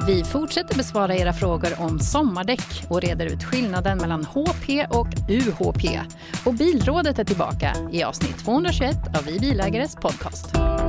Vi fortsätter besvara era frågor om sommardäck och reder ut skillnaden mellan HP och UHP. Och Bilrådet är tillbaka i avsnitt 221 av Vi Bilägares podcast.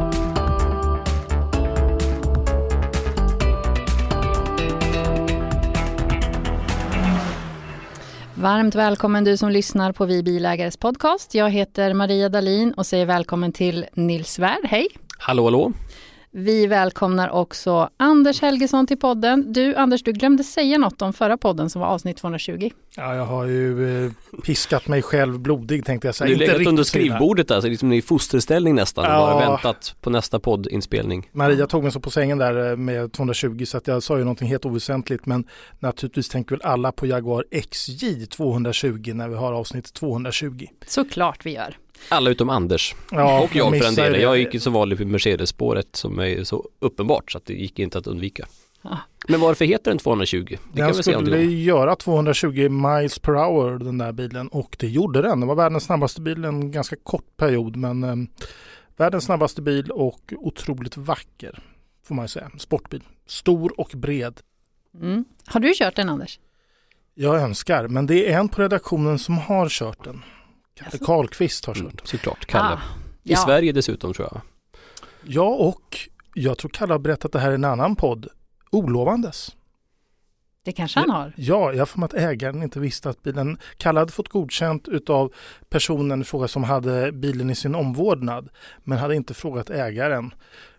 Varmt välkommen du som lyssnar på Vi Bilägares podcast. Jag heter Maria Dahlin och säger välkommen till Nils Svärd. Hej! Hallå, hallå! Vi välkomnar också Anders Helgesson till podden. Du, Anders, du glömde säga något om förra podden som var avsnitt 220. Ja, jag har ju piskat mig själv blodig, tänkte jag säga. Du har legat under skrivbordet där, så liksom i fosterställning nästan. Ja. Bara väntat på nästa poddinspelning. Maria tog mig så på sängen där med 220, så att jag sa ju någonting helt oväsentligt. Men naturligtvis tänker väl alla på Jaguar XJ 220 när vi har avsnitt 220. Såklart vi gör. Alla utom Anders. Ja, och jag för en del. Jag gick ju så vanligt vid Mercedes-spåret som är så uppenbart så att det gick inte att undvika. Ja. Men varför heter den 220? Den skulle göra 220 miles per hour, den där bilen, och det gjorde den. Det var världens snabbaste bil en ganska kort period, men världens snabbaste bil och otroligt vacker, får man ju säga. Sportbil. Stor och bred. Mm. Har du kört den, Anders? Jag önskar, men det är en på redaktionen som har kört den. Kalle Karlqvist har kört. Såklart, Kalle. I Sverige dessutom, tror jag. Ja, och jag tror Kalle har berättat det här i en annan podd. Olovandes. Det kanske han har. Ja, jag får med att ägaren inte visste att bilen... Kalle hade fått godkänt utav personen i fråga som hade bilen i sin omvårdnad, men hade inte frågat ägaren.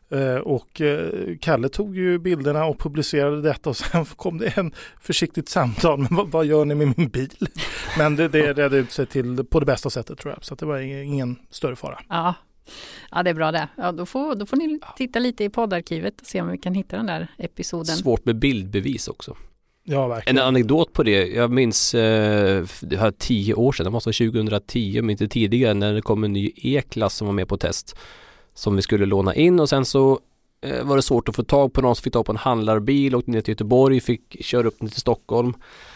Och Kalle tog ju bilderna och publicerade detta, och sen kom det en försiktigt samtal. Men vad gör ni med min bil? Men det redde ut sig till på det bästa sättet, tror jag. Så att det var ingen större fara. Ja, det är bra det. Ja, då får ni titta lite i poddarkivet och se om vi kan hitta den där episoden. Svårt med bildbevis också. Ja, verkligen. En anekdot på det. Jag minns det här 10 år sedan. Det måste vara 2010, om inte tidigare, när det kom en ny E-klass som var med på test. Som vi skulle låna in, och sen så var det svårt att få tag på någon som fick tag på en handlarbil, och ner till Göteborg, fick köra upp ner till Stockholm.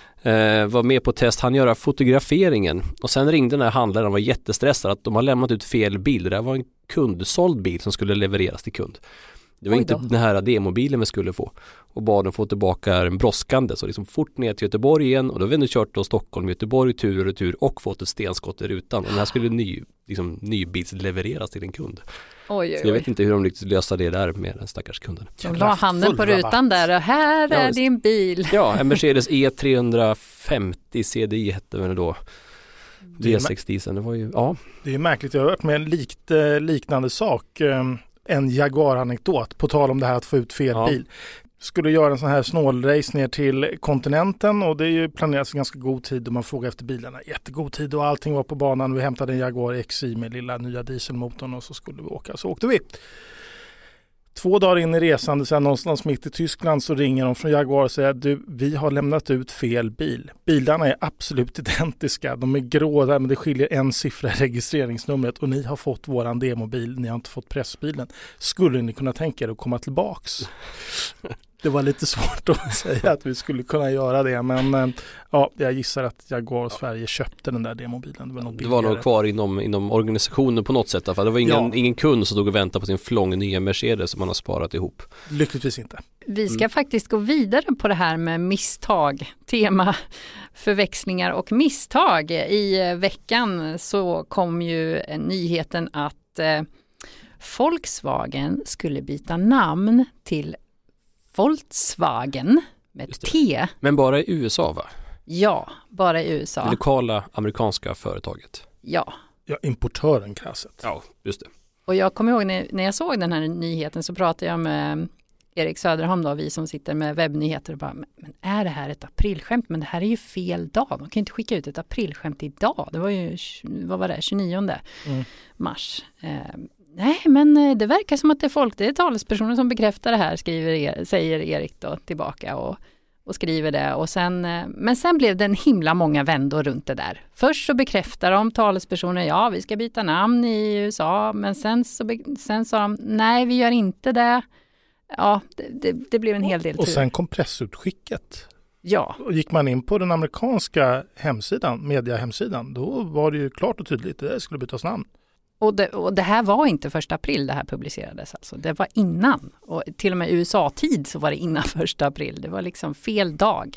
Var med på test, han göra fotograferingen, och sen ringde den här handlaren och var jättestressad att de har lämnat ut fel bil. Det var en kundsåld bil som skulle levereras till kund. Det var inte den här demobilen vi skulle få, och bad dem få tillbaka en brådskande, så liksom fort ner till Göteborg igen, och då har vi nu kört då Stockholm, Göteborg, tur och retur, och fått ett stenskott i rutan, och den här skulle nybilslevereras till en kund. Oj. Så jag vet inte hur de lyckades lösa det där med den stackars kunden. De la handen på rutan där, och här är din bil. Ja, en Mercedes E350 CDI hette det då. V6 det var ju, ja. Det är märkligt, jag har hört med en liknande sak. En Jaguar-anekdot på tal om det här att få ut fel bil. Skulle göra en sån här snålrace ner till kontinenten, och det är ju planerat i ganska god tid, och man frågar efter bilarna. Jättegod tid, och allting var på banan. Vi hämtade en Jaguar XI med lilla nya dieselmotorn, och så skulle vi åka. Så åkte vi. 2 dagar in i resan, sen någonstans mitt i Tyskland, så ringer de från Jaguar och säger: du, vi har lämnat ut fel bil. Bilarna är absolut identiska. De är grå där, men det skiljer en siffra i registreringsnumret, och ni har fått våran demobil, ni har inte fått pressbilen. Skulle ni kunna tänka er att komma tillbaks? Det var lite svårt att säga att vi skulle kunna göra det, men jag gissar att Jaguar Sverige köpte den där demobilen. Det var nog kvar inom organisationen på något sätt. För det var ingen kund som stod och väntade på sin flång nya Mercedes som man har sparat ihop. Lyckligtvis inte. Vi ska faktiskt gå vidare på det här med misstag, tema förväxlingar och misstag. I veckan så kom ju nyheten att Volkswagen skulle byta namn till Volkswagen med T. Men bara i USA, va? Ja, bara i USA. Det lokala amerikanska företaget. Ja. Ja, importören krasset. Ja, just det. Och jag kommer ihåg när jag såg den här nyheten, så pratade jag med Erik Söderholm då, vi som sitter med webbnyheter, och bara, men är det här ett aprilskämt? Men det här är ju fel dag. Man kan inte skicka ut ett aprilskämt idag. Det var ju, 29 mars. Nej, men det verkar som att det är talespersoner som bekräftar det här, säger Erik då tillbaka och skriver det. Och men sen blev det en himla många vändor runt det där. Först så bekräftar de talespersoner, vi ska byta namn i USA, men sen sa de, nej, vi gör inte det. Ja, det blev en hel del tur. Och sen kom pressutskicket. Ja. Och gick man in på den amerikanska hemsidan, mediahemsidan, då var det ju klart och tydligt att det skulle bytas namn. Och det här var inte 1 april det här publicerades. Alltså. Det var innan. Och till och med i USA-tid så var det innan 1 april. Det var liksom fel dag.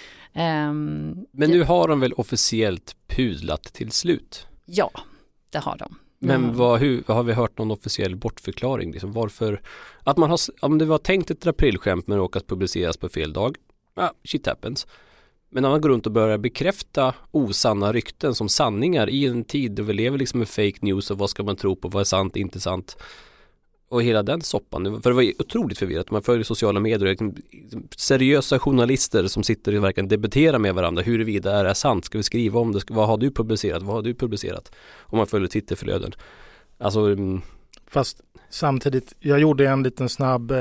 Men nu har de väl officiellt pudlat till slut? Ja, det har de. Men har vi hört någon officiell bortförklaring? Liksom varför? Att man har, om det var tänkt ett aprilskämt men råkat publiceras på fel dag. Shit happens. Men när man går runt och börjar bekräfta osanna rykten som sanningar i en tid då vi lever liksom med fake news och vad ska man tro på, vad är sant, inte sant. Och hela den soppan. För det var otroligt förvirrat. Man följer sociala medier och seriösa journalister som sitter och verkligen debatterar med varandra. Huruvida är det sant? Ska vi skriva om det? Vad har du publicerat? Vad har du publicerat? Om man följer Twitterflöden. Alltså... Fast samtidigt, jag gjorde en liten snabb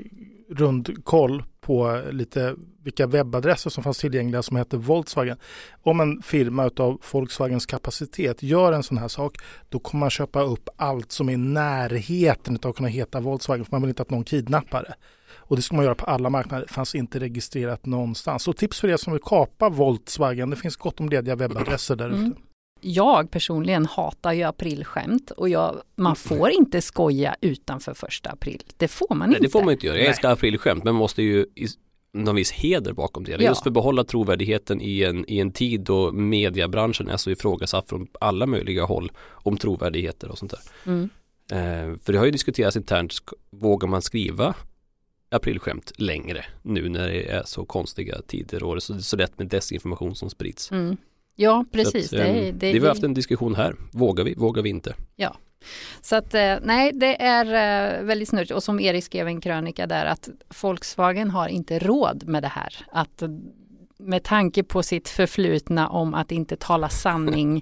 rundkoll på lite vilka webbadresser som fanns tillgängliga som heter Volkswagen. Om en firma utav Volkswagens kapacitet gör en sån här sak, då kommer man köpa upp allt som är i närheten av att kunna heta Volkswagen, för man vill inte att någon kidnappar det. Och det ska man göra på alla marknader. Det fanns inte registrerat någonstans. Så tips för er som vill kapa Volkswagen, det finns gott om lediga webbadresser där ute. Jag personligen hatar ju aprilskämt och man får inte skoja utanför 1 april. Det får man inte. Nej, det får man inte göra. Jag älskar aprilskämt, men man måste ju någon viss heder bakom det. Just för att behålla trovärdigheten i en tid då mediebranschen är så ifrågasatt från alla möjliga håll om trovärdigheter och sånt där. För det har ju diskuterats internt, vågar man skriva aprilskämt längre nu när det är så konstiga tider och det är så lätt med desinformation som sprids. Ja, precis. Vi har haft en diskussion här. Vågar vi inte? Ja. Så att nej, det är väldigt snurrigt. Och som Erik skrev en krönika där, att Volkswagen har inte råd med det här. Att med tanke på sitt förflutna om att inte tala sanning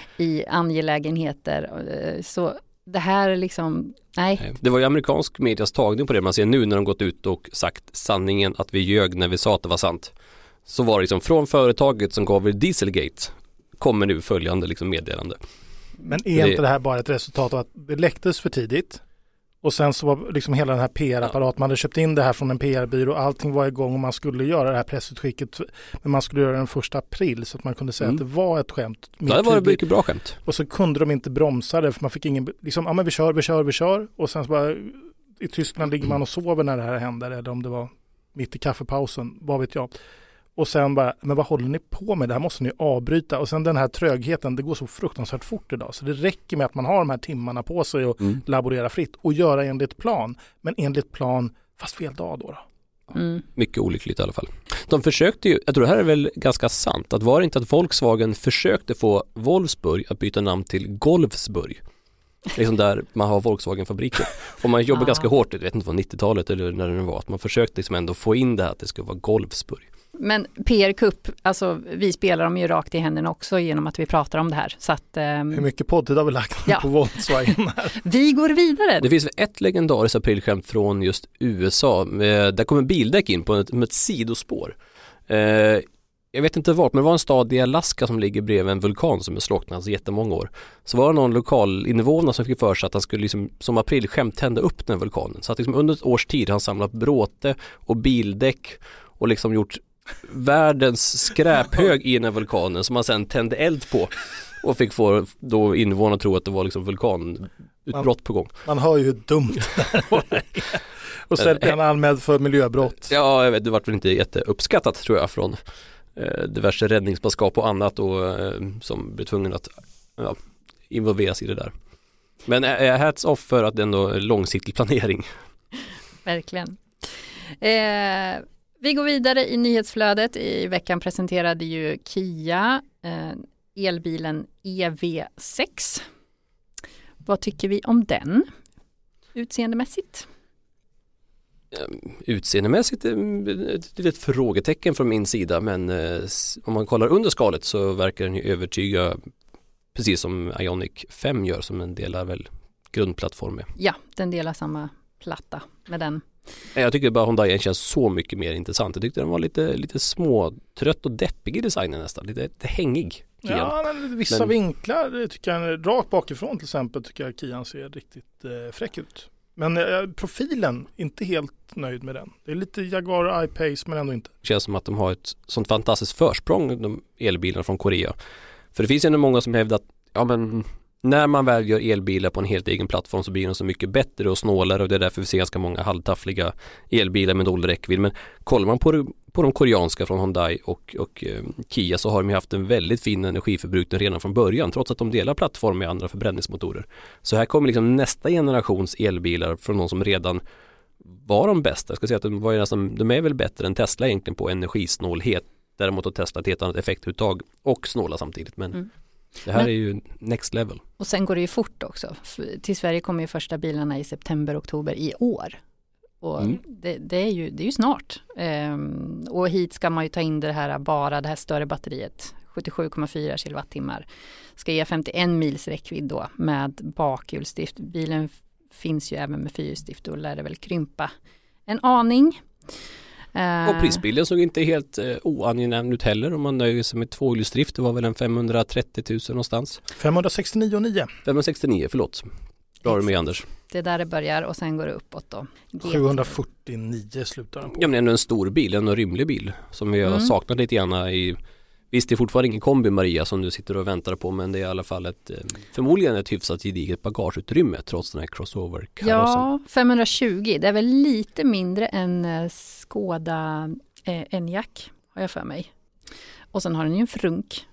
i angelägenheter, så det här är liksom, nej. Det var ju amerikansk medias tagning på det man ser nu när de gått ut och sagt sanningen att vi ljög när vi sa att det var sant. Så var det liksom från företaget som gav er Dieselgate kommer nu följande liksom meddelande. Men är inte det här bara ett resultat av att det läcktes för tidigt? Och sen så var liksom hela den här PR-apparaten, man hade köpt in det här från en PR-byrå, allting var igång och man skulle göra det här pressutskicket, men man skulle göra den 1 april så att man kunde säga att det var ett skämt. Ja, det var ett mycket bra skämt. Och så kunde de inte bromsa det för man fick ingen, liksom, men vi kör och sen så bara i Tyskland ligger man och sover när det här händer, eller om det var mitt i kaffepausen, vad vet jag. Och sen bara, men vad håller ni på med? Det här måste ni avbryta. Och sen den här trögheten, det går så fruktansvärt fort idag. Så det räcker med att man har de här timmarna på sig och laborera fritt och göra enligt plan. Men enligt plan, fast fel dag då. Mycket olyckligt i alla fall. De försökte ju, jag tror det här är väl ganska sant, att var det inte att Volkswagen försökte få Wolfsburg att byta namn till Golfsburg. Liksom där man har Volkswagen-fabriker. Och man jobbar ganska hårt, jag vet inte vad 90-talet eller när det var, att man försökte liksom ändå få in det här att det skulle vara Golfsburg. Men PR Cup, alltså vi spelar dem ju rakt i händerna också genom att vi pratar om det här. Så att, hur mycket poddtid har vi lagt på Volkswagen här? Vi går vidare. Det finns ett legendariskt aprilskämt från just USA. Där kommer bildäck in på ett sidospår. Jag vet inte vart, men det var en stad i Alaska som ligger bredvid en vulkan som är slocknat så jättemånga år. Så var det någon lokal invånare som fick för sig att han skulle liksom, som aprilskämt tända upp den vulkanen. Så att liksom under ett års tid har han samlat bråte och bildäck och liksom gjort världens skräphög i den här vulkanen som man sen tände eld på och fick få då invånarna tro att det var liksom vulkanutbrott på gång. Man hör ju hur dumt det var. Och sen blev han anmäld för miljöbrott. Ja, jag vet, det var väl inte jätteuppskattat tror jag från diverse räddningsmanskap och annat och som blev tvungen att involveras i det där. Men hats off för att det ändå är långsiktig planering. Verkligen. Vi går vidare i nyhetsflödet. I veckan presenterade ju Kia elbilen EV6. Vad tycker vi om den utseendemässigt? Utseendemässigt är ett frågetecken från min sida, men om man kollar under skalet så verkar den ju övertyga, precis som Ioniq 5 gör, som en delar väl grundplattform med. Ja, den delar samma platta med den. Jag tycker bara Hyundai känns så mycket mer intressant. Jag tyckte den var lite småtrött och deppig i designen nästan. Lite hängig. Kian. Ja, men vissa vinklar tycker jag, rakt bakifrån till exempel, tycker jag Kian ser riktigt fräck ut. Men profilen, inte helt nöjd med den. Det är lite Jaguar I-Pace men ändå inte. Det känns som att de har ett sånt fantastiskt försprång, de elbilarna från Korea. För det finns ju ändå många som hävdar att när man väl gör elbilar på en helt egen plattform så blir de så mycket bättre och snålare, och det är därför vi ser ganska många halvtaffliga elbilar med dålig räckvidd. Men kollar man på de koreanska från Hyundai och Kia, så har de haft en väldigt fin energiförbrukning redan från början, trots att de delar plattform med andra förbränningsmotorer. Så här kommer liksom nästa generations elbilar från de som redan var de bästa. Jag ska säga att de är väl bättre än Tesla egentligen på energisnålhet. Däremot att Tesla ett helt annat effektuttag och snåla samtidigt. Men det här är ju next level. Och sen går det ju fort också. Till Sverige kommer ju första bilarna i september-oktober i år. Och det är ju snart. Och hit ska man ju ta in det här större batteriet. 77,4 kilowattimmar. Ska ge 51 mils räckvidd då med bakhjulsdrift. Bilen finns ju även med fyrhjulsdrift, och lär det väl krympa en aning. Och prisbilden såg inte helt oangenäm ut heller om man nöjer sig med tvåhjulsdrift. Det var väl en 530 000 någonstans. 569,9. 569, förlåt. Bra med Anders. Det är där det börjar och sen går det uppåt då. 749 slutar den på. Ja, men ändå en stor bil, en rymlig bil som vi har saknat lite grann i. Visst, det är fortfarande ingen kombi, Maria, som du sitter och väntar på, men det är i alla fall förmodligen ett hyfsat gediget bagageutrymme trots den här crossover-karossen. Ja, 520. Det är väl lite mindre än Skoda Enyaq, har jag för mig. Och sen har den ju en frunk.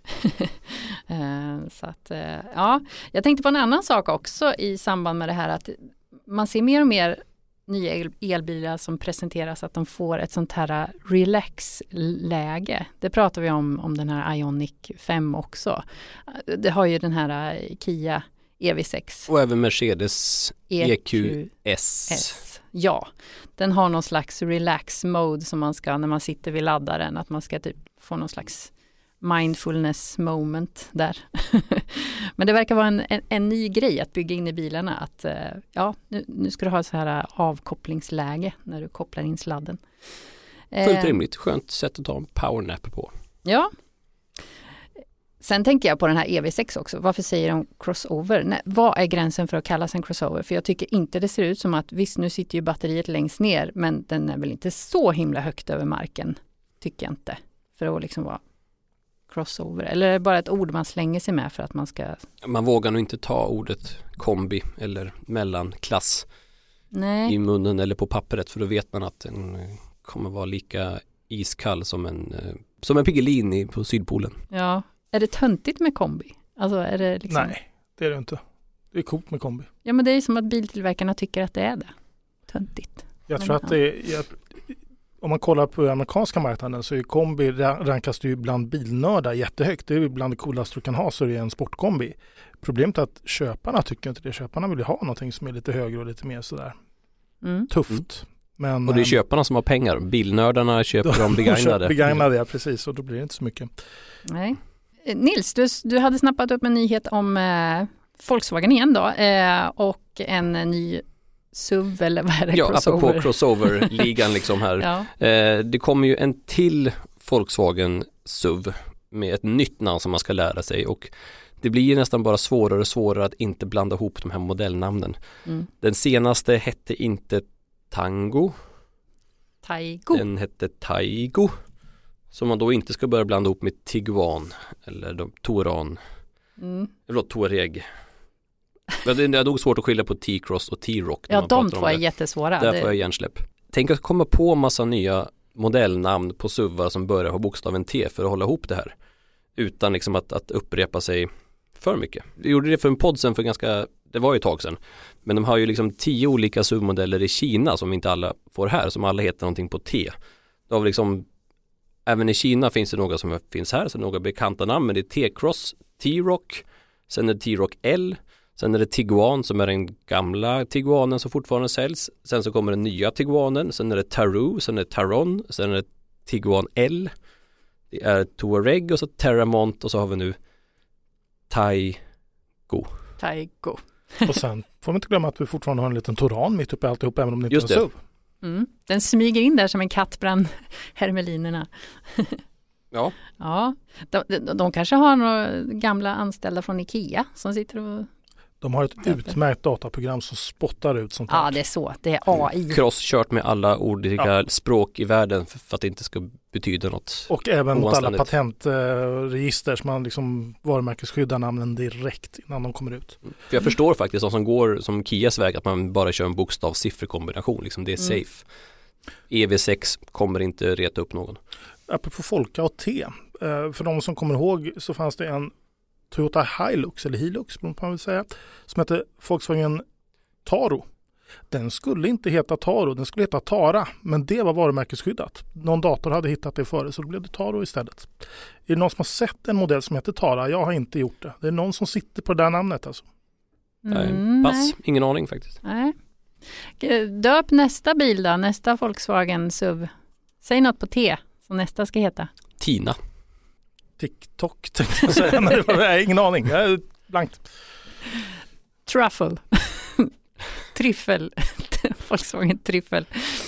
Så att, ja. Jag tänkte på en annan sak också i samband med det här, att man ser mer och mer nya elbilar som presenteras att de får ett sånt här relax-läge. Det pratar vi om den här Ioniq 5 också. Det har ju den här Kia EV6. Och även Mercedes EQS. Ja, den har någon slags relax-mode som man ska, när man sitter vid laddaren, att man ska typ få någon slags mindfulness moment där. Men det verkar vara en ny grej att bygga in i bilarna, att ja, nu ska du ha ett så här avkopplingsläge när du kopplar in sladden. Fullt rimligt, skönt sätt att ta en powernap på. Ja. Sen tänker jag på den här EV6 också. Varför säger de crossover? Nej, vad är gränsen för att kallas en crossover? För jag tycker inte det ser ut som att, visst, nu sitter ju batteriet längst ner, men den är väl inte så himla högt över marken, tycker jag inte. För att liksom vara crossover. Eller är det bara ett ord man slänger sig med för att man ska... Man vågar nog inte ta ordet kombi eller mellanklass Nej. i munnen eller på pappret, för då vet man att den kommer vara lika iskall som en Piggelin på Sydpolen. Ja. Är det töntigt med kombi? Alltså är det liksom... Nej, det är det inte. Det är coolt med kombi. Ja, men det är ju som att biltillverkarna tycker att det är det. Töntigt. Jag tror att det är... Om man kollar på amerikanska marknaden så är kombi, rankas det ju bland bilnördar jättehögt. Det är ju bland det coolaste du kan ha, så det är en sportkombi. Problemet är att köparna tycker inte det. Köparna vill ju ha någonting som är lite högre och lite mer sådär tufft. Men, och det är köparna som har pengar. Bilnördarna köper de begagnade. Begagnade, ja, precis. Och då blir det inte så mycket. Nej. Nils, du hade snappat upp en nyhet om Volkswagen igen då. Och en ny SUV, eller vad är det? Ja, crossover. apropå crossover-ligan liksom här. Ja. Det kommer ju en till Volkswagen SUV med ett nytt namn som man ska lära sig, och det blir nästan bara svårare och svårare att inte blanda ihop de här modellnamnen. Den senaste hette inte Tango. Den hette Taigo. Som man då inte ska börja blanda ihop med Tiguan eller Touran. Eller Touareg. Det är nog svårt att skilja på T-Cross och T-Rock. Ja, de två är jättesvåra. Där får jag hjärnsläpp. Tänk att komma på massa nya modellnamn på SUVar som börjar på bokstaven T för att hålla ihop det här. Utan liksom att upprepa sig för mycket. Vi gjorde det för en podd sen det var ju ett tag sedan. Men de har ju liksom 10 olika SUV-modeller i Kina som inte alla får här, som alla heter någonting på T. Då har vi liksom, även i Kina finns det några som finns här, så några bekanta namn, men det är T-Cross, T-Rock, sen är det T-Rock L, sen är det Tiguan som är den gamla Tiguanen som fortfarande säljs, sen så kommer den nya Tiguanen, sen är det Taroo, sen är det Taron, sen är det Tiguan L, det är Touareg och så Terramont, och så har vi nu Taigo. Och sen får man inte glömma att vi fortfarande har en liten Touran mitt uppe i alltihop, även om det inte Just är en SUV. Den smyger in där som en katt bland hermelinerna. Ja. Ja. De kanske har några gamla anställda från Ikea som sitter och... De har ett utmärkt dataprogram som spottar ut sånt här. Ja, det är så. Det är AI. Crosskört med alla olika språk i världen för att det inte ska betyda något. Och även mot alla patentregister som man liksom varumärkesskyddar namnen direkt innan de kommer ut. För jag förstår faktiskt de som går som Kias väg att man bara kör en bokstav-sifferkombination. Liksom det är safe. EV6 kommer inte reta upp någon. Apropå Folka och T. För de som kommer ihåg så fanns det en Toyota Hilux, eller Hilux på man vill säga, som hette Volkswagen Taro. Den skulle inte heta Taro, den skulle heta Tara, men det var varumärkesskyddat. Någon dator hade hittat det före, så då blev det Taro istället. Är det någon som har sett en modell som heter Tara? Jag har inte gjort det. Det är någon som sitter på det där namnet alltså. Pass, ingen aning faktiskt. Nej. Döp nästa bil då, nästa Volkswagen SUV. Säg något på T som nästa ska heta. Tina. TikTok tänkte jag säga. Nej, ingen aning. Jag är blankt. Truffle. Tryffel. Volkswagen Tryffel.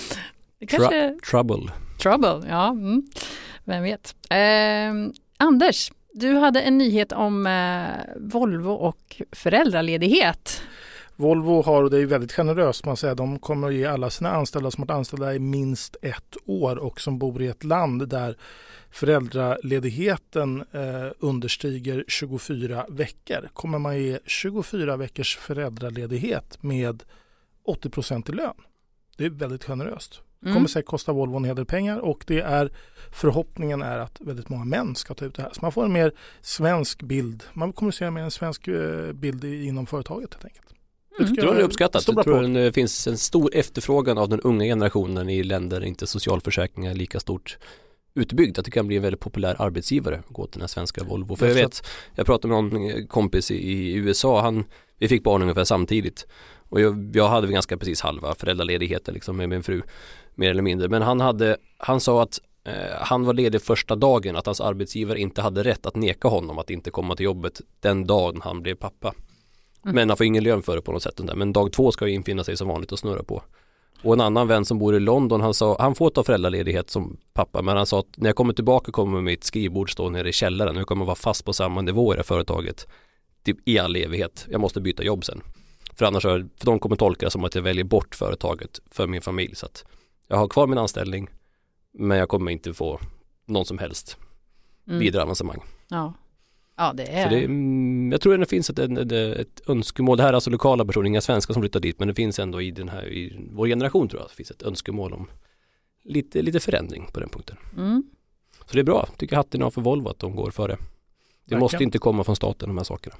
Trouble. Trouble, ja. Vem vet. Anders, du hade en nyhet om Volvo och föräldraledighet. Volvo har, och det är väldigt generöst man säger, de kommer att ge alla sina anställda som har anställda i minst 1 år och som bor i ett land där föräldraledigheten understiger 24 veckor. Kommer man ge 24 veckors föräldraledighet med 80% i lön. Det är väldigt generöst. Det kommer säkert kosta Volvo en hel del pengar och det är förhoppningen är att väldigt många män ska ta ut det här. Så man får en mer svensk bild. Man kommunicerar med en svensk bild inom företaget helt enkelt. Jag tror det är uppskattat. Jag tror det finns en stor efterfrågan av den unga generationen i länder där inte socialförsäkringar är lika stort utbyggd. Att det kan bli en väldigt populär arbetsgivare att gå till den här svenska Volvo. För jag pratade med någon kompis i USA. Vi fick barn ungefär samtidigt. Och jag hade ganska precis halva föräldraledigheten liksom, med min fru. Mer eller mindre. Men han sa att han var ledig första dagen. Att hans arbetsgivare inte hade rätt att neka honom att inte komma till jobbet den dagen han blev pappa. Men han får ingen lön för det på något sätt. Men dag 2 ska ju infinna sig som vanligt och snurra på. Och en annan vän som bor i London, han sa han får ta föräldraledighet som pappa. Men han sa att när jag kommer tillbaka kommer mitt skrivbord stå nere i källaren. Nu kommer jag vara fast på samma nivå i det företaget. Typ i all evighet. Jag måste byta jobb sen. För annars för de kommer tolka det som att jag väljer bort företaget för min familj. Så att jag har kvar min anställning. Men jag kommer inte få någon som helst vidare avancemang. Ja, det är... Så jag tror att det finns ett önskemål. Det här är alltså lokala personer, inga svenskar som flyttar dit. Men det finns ändå i vår generation tror jag. Det finns ett önskemål om lite förändring på den punkten. Så det är bra. Tycker hatten av för Volvo att de går före. Det måste inte komma från staten de här sakerna.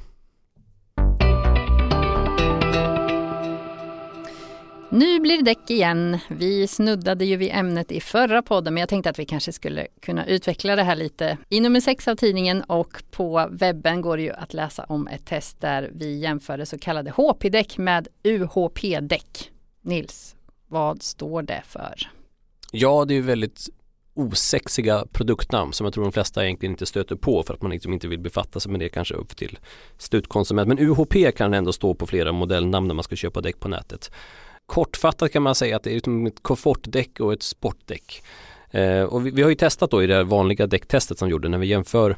Nu blir det däck igen. Vi snuddade ju vid ämnet i förra podden men jag tänkte att vi kanske skulle kunna utveckla det här lite. I nummer 6 av tidningen och på webben går det ju att läsa om ett test där vi jämförde så kallade HP-däck med UHP-däck. Nils, vad står det för? Ja, det är ju väldigt osexiga produktnamn som jag tror de flesta egentligen inte stöter på för att man liksom inte vill befatta sig med det kanske upp till slutkonsument. Men UHP kan ändå stå på flera modellnamn när man ska köpa däck på nätet. Kortfattat kan man säga att det är ett komfortdäck och ett sportdäck. Och vi har ju testat då i det vanliga däcktestet som gjorde när vi jämför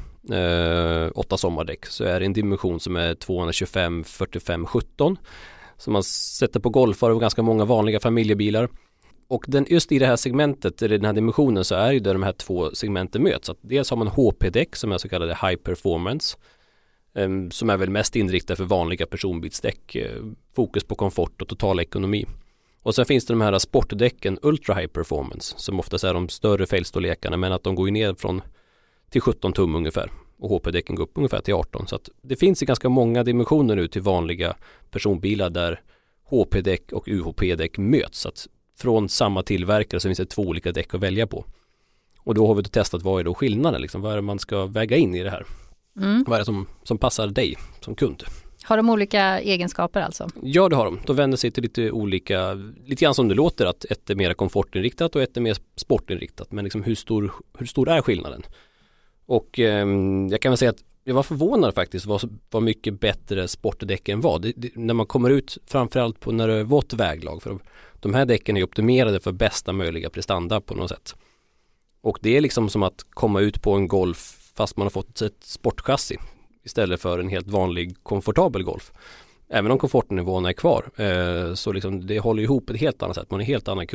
8 sommardäck så är det en dimension som är 225, 45, 17 som man sätter på golfare och ganska många vanliga familjebilar. Och just i det här segmentet, i den här dimensionen så är ju där de här 2 segmenten möts. Att dels har man HP-däck som är så kallade high performance som är väl mest inriktade för vanliga personbilsdäck, fokus på komfort och total ekonomi. Och sen finns det de här sportdäcken ultra high performance som oftast är de större fälgstorlekarna men att de går ner från till 17 tum ungefär och HP-däcken går upp ungefär till 18. Så att det finns ganska många dimensioner nu till vanliga personbilar där HP-däck och UHP-däck möts. Så att från samma tillverkare så finns det 2 olika däck att välja på. Och då har vi testat vad är då skillnaden liksom, vad är det man ska väga in i det här. Vad är det som passar dig som kund? Har de olika egenskaper alltså? Ja, det har de. De vänder sig till lite grann som det låter att ett är mer komfortinriktat och ett är mer sportinriktat. Men liksom hur stor är skillnaden? Och jag kan väl säga att jag var förvånad faktiskt vad mycket bättre sportdäcken var. När man kommer ut framförallt på när det är vått väglag. För de här däcken är optimerade för bästa möjliga prestanda på något sätt. Och det är liksom som att komma ut på en Golf fast man har fått ett sportchassi istället för en helt vanlig komfortabel Golf. Även om komfortnivåerna är kvar så liksom det håller ihop ett helt annat sätt. Man har en helt annan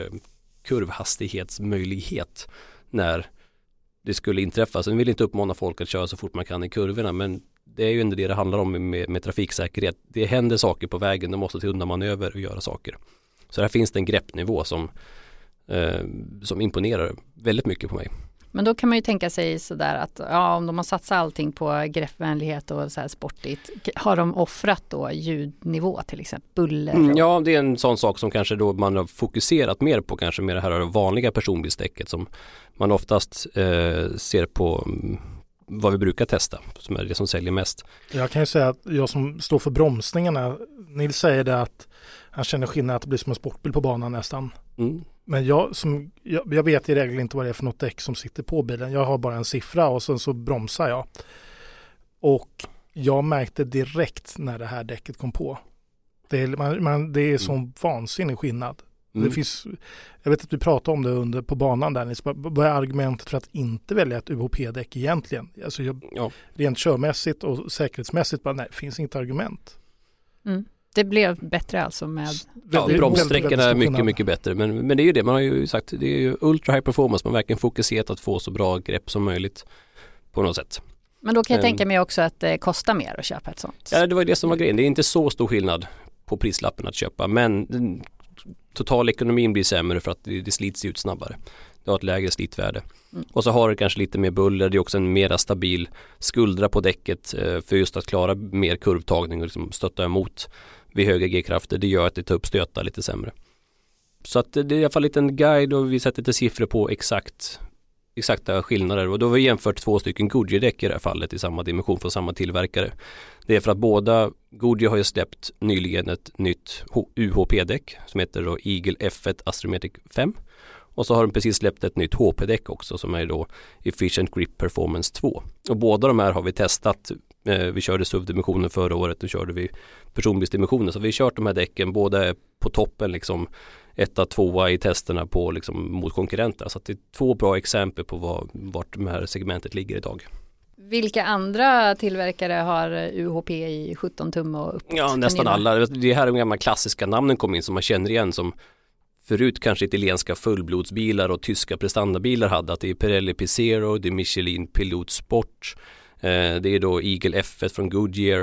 kurvhastighetsmöjlighet när det skulle inträffa. Sen vill inte uppmana folk att köra så fort man kan i kurvorna, men det är ju ändå det handlar om med trafiksäkerhet. Det händer saker på vägen, de måste till undanmanöver och göra saker. Så här finns det en greppnivå som imponerar väldigt mycket på mig. Men då kan man ju tänka sig sådär att om de har satsat allting på greppvänlighet och så här sportigt, har de offrat då ljudnivå till exempel, buller? Ja, det är en sån sak som kanske då man har fokuserat mer på, kanske med det här vanliga personbilsdäcket som man oftast ser på vad vi brukar testa, som är det som säljer mest. Jag kan ju säga att jag som står för bromsningarna, Nils säger det att han känner skillnad att det blir som en sportbil på banan nästan. Men jag vet i regel inte vad det är för något däck som sitter på bilen. Jag har bara en siffra och sen så bromsar jag. Och jag märkte direkt när det här däcket kom på. Det är sån vansinnig skillnad. Det finns, jag vet att vi pratade om det på banan där. Vad är argumentet för att inte välja ett UHP-däck egentligen? Alltså rent körmässigt och säkerhetsmässigt, det finns inte argument. Det blev bättre alltså med... bromssträckorna är mycket, mycket bättre. Men det är ju det, man har ju sagt, det är ju ultra high performance, man verkligen fokuserat att få så bra grepp som möjligt på något sätt. Men då kan jag tänka mig också att det kostar mer att köpa ett sånt. Ja, det var det som var grejen. Det är inte så stor skillnad på prislappen att köpa, men totalekonomin blir sämre för att det slits ut snabbare. Det har ett lägre slitvärde. Och så har det kanske lite mer buller. Det är också en mera stabil skuldra på däcket för just att klara mer kurvtagning och liksom stötta emot vid höga G-krafter. Det gör att det tar upp stötar lite sämre. Så att det är i alla fall lite en guide och vi sätter lite siffror på exakta skillnader. Och då har vi jämfört 2 stycken Goodyear-däck i det här fallet i samma dimension från samma tillverkare. Det är för att båda Goodyear har ju släppt nyligen ett nytt UHP-däck som heter då Eagle F1 Astrometric 5. Och så har de precis släppt ett nytt HP-däck också som är då Efficient Grip Performance 2. Och båda de här har vi testat. Vi körde SUV-dimensionen förra året och körde vi personbilsdimensionen. Så vi har kört de här däcken både på toppen liksom 1-2 i testerna på liksom mot konkurrenter. Så att det är 2 bra exempel på vart det här segmentet ligger idag. Vilka andra tillverkare har UHP i 17 tum och uppåt? Ja, nästan alla. Det här är de gamla klassiska namnen kom in som man känner igen som förut kanske italienska fullblodsbilar och tyska prestandabilar hade. Att det är Pirelli P0, det är Michelin Pilot Sport, det är då Eagle F1 från Goodyear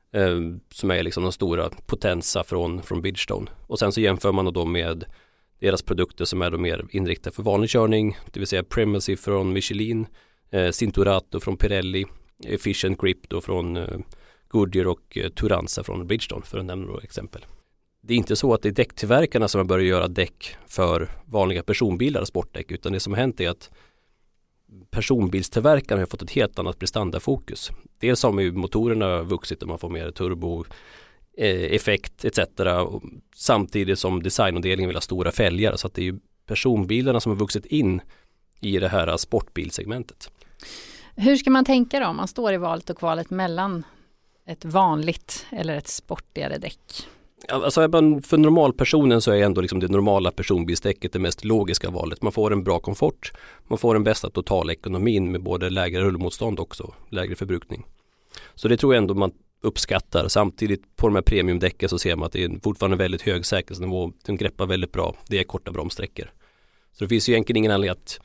som är liksom de stora Potenza från Bridgestone. Och sen så jämför man då med deras produkter som är då mer inriktade för vanlig körning, det vill säga Primacy från Michelin, Cinturato från Pirelli, Efficient Grip då från Goodyear och Turanza från Bridgestone för att nämna några exempel. Det är inte så att det är däcktillverkarna som har börjat göra däck för vanliga personbilar och sportdäck, utan det som har hänt är att personbilstillverkarna har fått ett helt annat prestandafokus. Dels har ju motorerna vuxit och man får mer turbo, effekt etc. Samtidigt som designavdelningen vill ha stora fälgar, så att det är ju personbilarna som har vuxit in i det här sportbilsegmentet. Hur ska man tänka då om man står i valet och kvalet mellan ett vanligt eller ett sportigare däck? Alltså för normalpersonen så är ändå liksom det normala personbilsdäcket det mest logiska valet. Man får en bra komfort, man får den bästa totalekonomin med både lägre rullmotstånd också, lägre förbrukning. Så det tror jag ändå man uppskattar. Samtidigt på de här premiumdäcken så ser man att det är fortfarande väldigt hög säkerhetsnivå. De greppar väldigt bra, det är korta bromssträckor. Så det finns ju egentligen ingen anledning att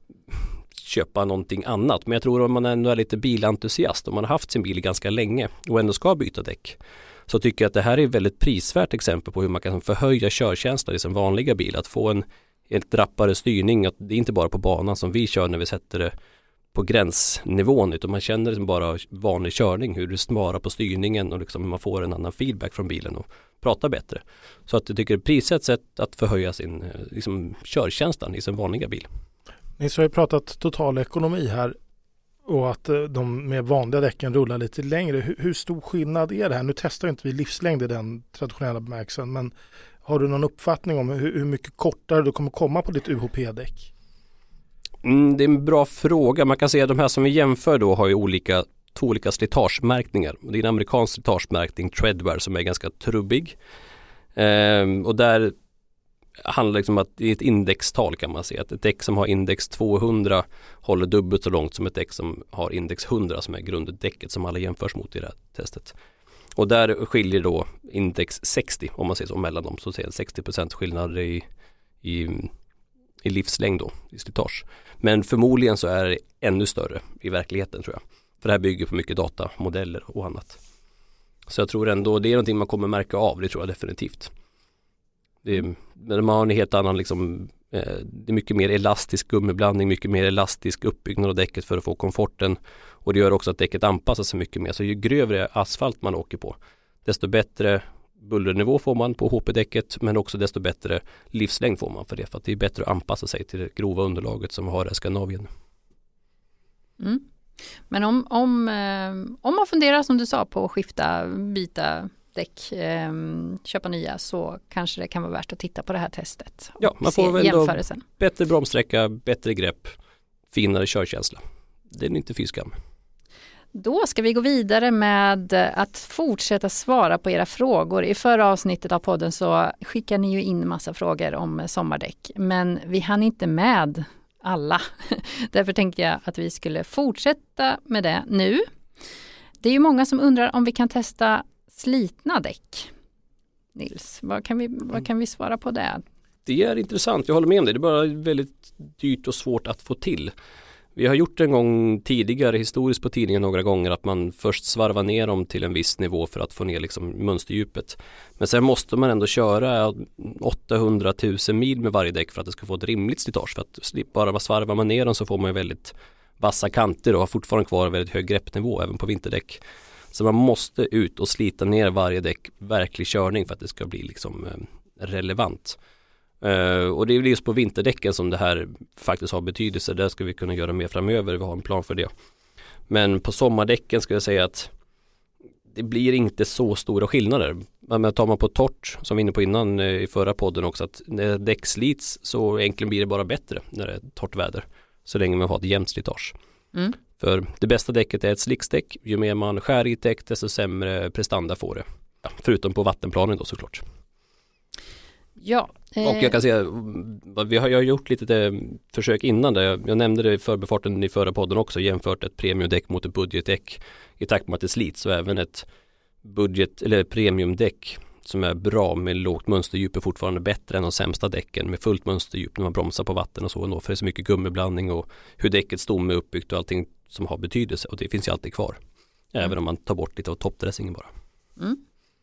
köpa någonting annat. Men jag tror om man ändå är lite bilentusiast, om man har haft sin bil ganska länge och ändå ska byta däck, så tycker jag att det här är ett väldigt prisvärt exempel på hur man kan förhöja körkänslan i sin vanliga bil. Att få en helt rappare styrning, att det är inte bara på banan som vi kör när vi sätter det på gränsnivån, utan man känner liksom bara vanlig körning, hur du sparar på styrningen och liksom man får en annan feedback från bilen och pratar bättre. Så att jag tycker det är prisvärt sätt att förhöja sin liksom, körkänslan i sin vanliga bil. Ni har ju pratat total ekonomi här och att de med vanliga däcken rullar lite längre. Hur stor skillnad är det här? Nu testar inte vi livslängd i den traditionella bemärkelsen, men har du någon uppfattning om hur mycket kortare du kommer komma på ditt UHP-däck? Det är en bra fråga. Man kan säga att de här som vi jämför då har ju två olika slitagemärkningar. Det är en amerikansk slitagemärkning, Treadwear, som är ganska trubbig. Och där handlar liksom att det är ett indextal, kan man säga. Att ett däck som har index 200 håller dubbelt så långt som ett däck som har index 100 som är grunddäcket som alla jämförs mot i det här testet. Och där skiljer då index 60 om man säger så mellan dem, så ser 60% skillnad i livslängd då, i slitage. Men förmodligen så är det ännu större i verkligheten tror jag. För det här bygger på mycket datamodeller och annat. Så jag tror ändå det är någonting man kommer märka av, det tror jag definitivt. Men man har en helt annan liksom, det är mycket mer elastisk gummiblandning, mycket mer elastisk uppbyggnad av däcket för att få komforten. Och det gör också att däcket anpassar sig mycket mer. Så ju grövre asfalt man åker på, desto bättre bullernivå får man på HP-däcket, men också desto bättre livslängd får man för det. För att det är bättre att anpassa sig till det grova underlaget som vi har i Skandinavien. Mm. Men om man funderar som du sa på att byta däck, köpa nya, så kanske det kan vara värt att titta på det här testet. Ja, man får väl bättre bromssträcka, bättre grepp, finare körkänsla. Det är inte fy skam. Då ska vi gå vidare med att fortsätta svara på era frågor. I förra avsnittet av podden så skickar ni ju in massa frågor om sommardäck, men vi hann inte med alla. Därför tänkte jag att vi skulle fortsätta med det nu. Det är ju många som undrar om vi kan testa slitna däck. Nils, vad kan vi svara på det? Det är intressant, jag håller med om det. Det är bara väldigt dyrt och svårt att få till. Vi har gjort en gång tidigare historiskt på tidningen några gånger att man först svarvar ner dem till en viss nivå för att få ner liksom mönsterdjupet. Men sen måste man ändå köra 800 000 mil med varje däck för att det ska få ett rimligt slitage. För att bara svarvar man ner dem så får man väldigt vassa kanter och har fortfarande kvar en väldigt hög greppnivå även på vinterdäck. Så man måste ut och slita ner varje däck verklig körning för att det ska bli liksom relevant. Och det är just på vinterdäcken som det här faktiskt har betydelse. Där ska vi kunna göra mer framöver. Vi har en plan för det. Men på sommardäcken ska jag säga att det blir inte så stora skillnader. Men tar man på torrt, som vi var inne på innan i förra podden också, att när däck slits så egentligen blir det bara bättre när det är torrt väder. Så länge man har ett jämnt slitage. Mm. För det bästa däcket är ett slicksdäck. Ju mer man skär i ett däck desto sämre prestanda får det. Ja, förutom på vattenplanen då såklart. Ja. Och jag kan säga, jag har gjort lite försök innan det. Jag nämnde det i förbifarten i förra podden också, jämfört ett premiumdäck mot ett budgetdäck i takt med att det slits. Så även ett budget eller premiumdäck som är bra med lågt mönsterdjup är fortfarande bättre än de sämsta däcken med fullt mönsterdjup när man bromsar på vatten och så. För det är så mycket gummiblandning och hur däckets stomme är uppbyggt och allting som har betydelse. Och det finns ju alltid kvar. Även om man tar bort lite av toppdressingen bara. Mm.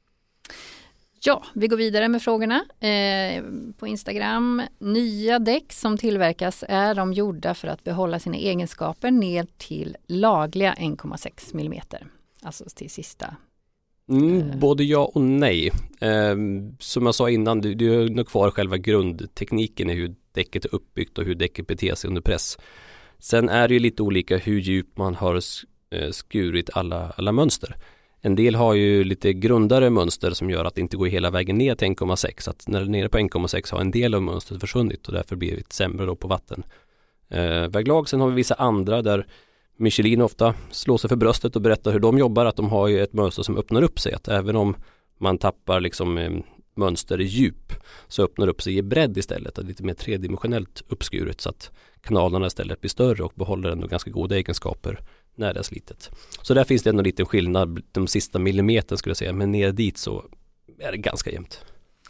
Ja, vi går vidare med frågorna på Instagram. Nya däck som tillverkas, är de gjorda för att behålla sina egenskaper ner till lagliga 1,6 mm? Alltså till sista. Både ja och nej. Som jag sa innan, du har nog kvar själva grundtekniken i hur däcket är uppbyggt och hur däcket beter sig under press. Sen är det ju lite olika hur djupt man har skurit alla mönster. En del har ju lite grundare mönster som gör att det inte går hela vägen ner till 1,6. Så att när det är nere på 1,6 har en del av mönstret försvunnit och därför blir det sämre då på vatten. Väglag, sen har vi vissa andra där Michelin ofta slår sig för bröstet och berättar hur de jobbar, att de har ju ett mönster som öppnar upp sig. Att även om man tappar liksom mönster i djup så öppnar upp sig i bredd istället. Att lite mer tredimensionellt uppskuret så att kanalerna istället blir större och behåller ändå ganska goda egenskaper när det är slitet. Så där finns det ändå lite skillnad de sista millimetern skulle jag säga, men ner dit så är det ganska jämnt.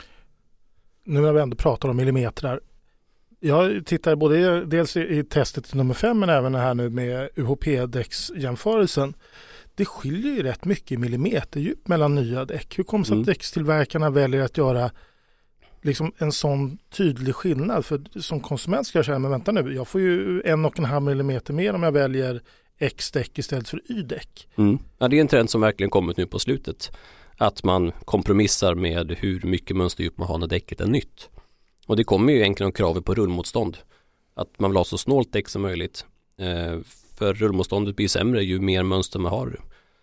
Nu när vi ändå pratar om millimeter, jag tittar både dels i testet nummer 5 men även här nu med UHP-däcksjämförelsen. Det skiljer ju rätt mycket millimeterdjup mellan nya däck. Hur kommer det att däckstillverkarna väljer att göra liksom en sån tydlig skillnad? För som konsument ska jag känna, men vänta nu, jag får ju 1,5 millimeter mer om jag väljer X-däck istället för Y-däck. Ja, det är en trend som verkligen kommit nu på slutet. Att man kompromissar med hur mycket mönsterdjup man har när däcket är nytt. Och det kommer ju egentligen krav på rullmotstånd. Att man vill ha så snålt däck som möjligt. För rullmotståndet blir sämre ju mer mönster man har.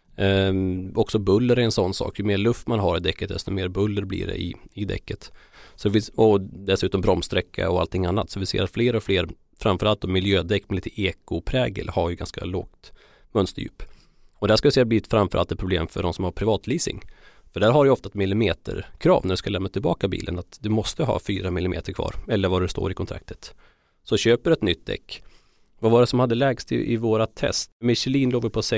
Också buller är en sån sak. Ju mer luft man har i däcket desto mer buller blir det i däcket. Och dessutom bromssträcka och allting annat. Så vi ser att fler och fler, framförallt miljödäck med lite ekoprägel, har ju ganska lågt mönsterdjup. Och där ska jag säga blir framförallt ett problem för de som har privatleasing. För där har du ofta ett millimeterkrav när du ska lämna tillbaka bilen, att du måste ha 4 millimeter kvar eller vad det står i kontraktet. Så köper ett nytt däck Vad var det som hade lägst i våra test? Michelin låg på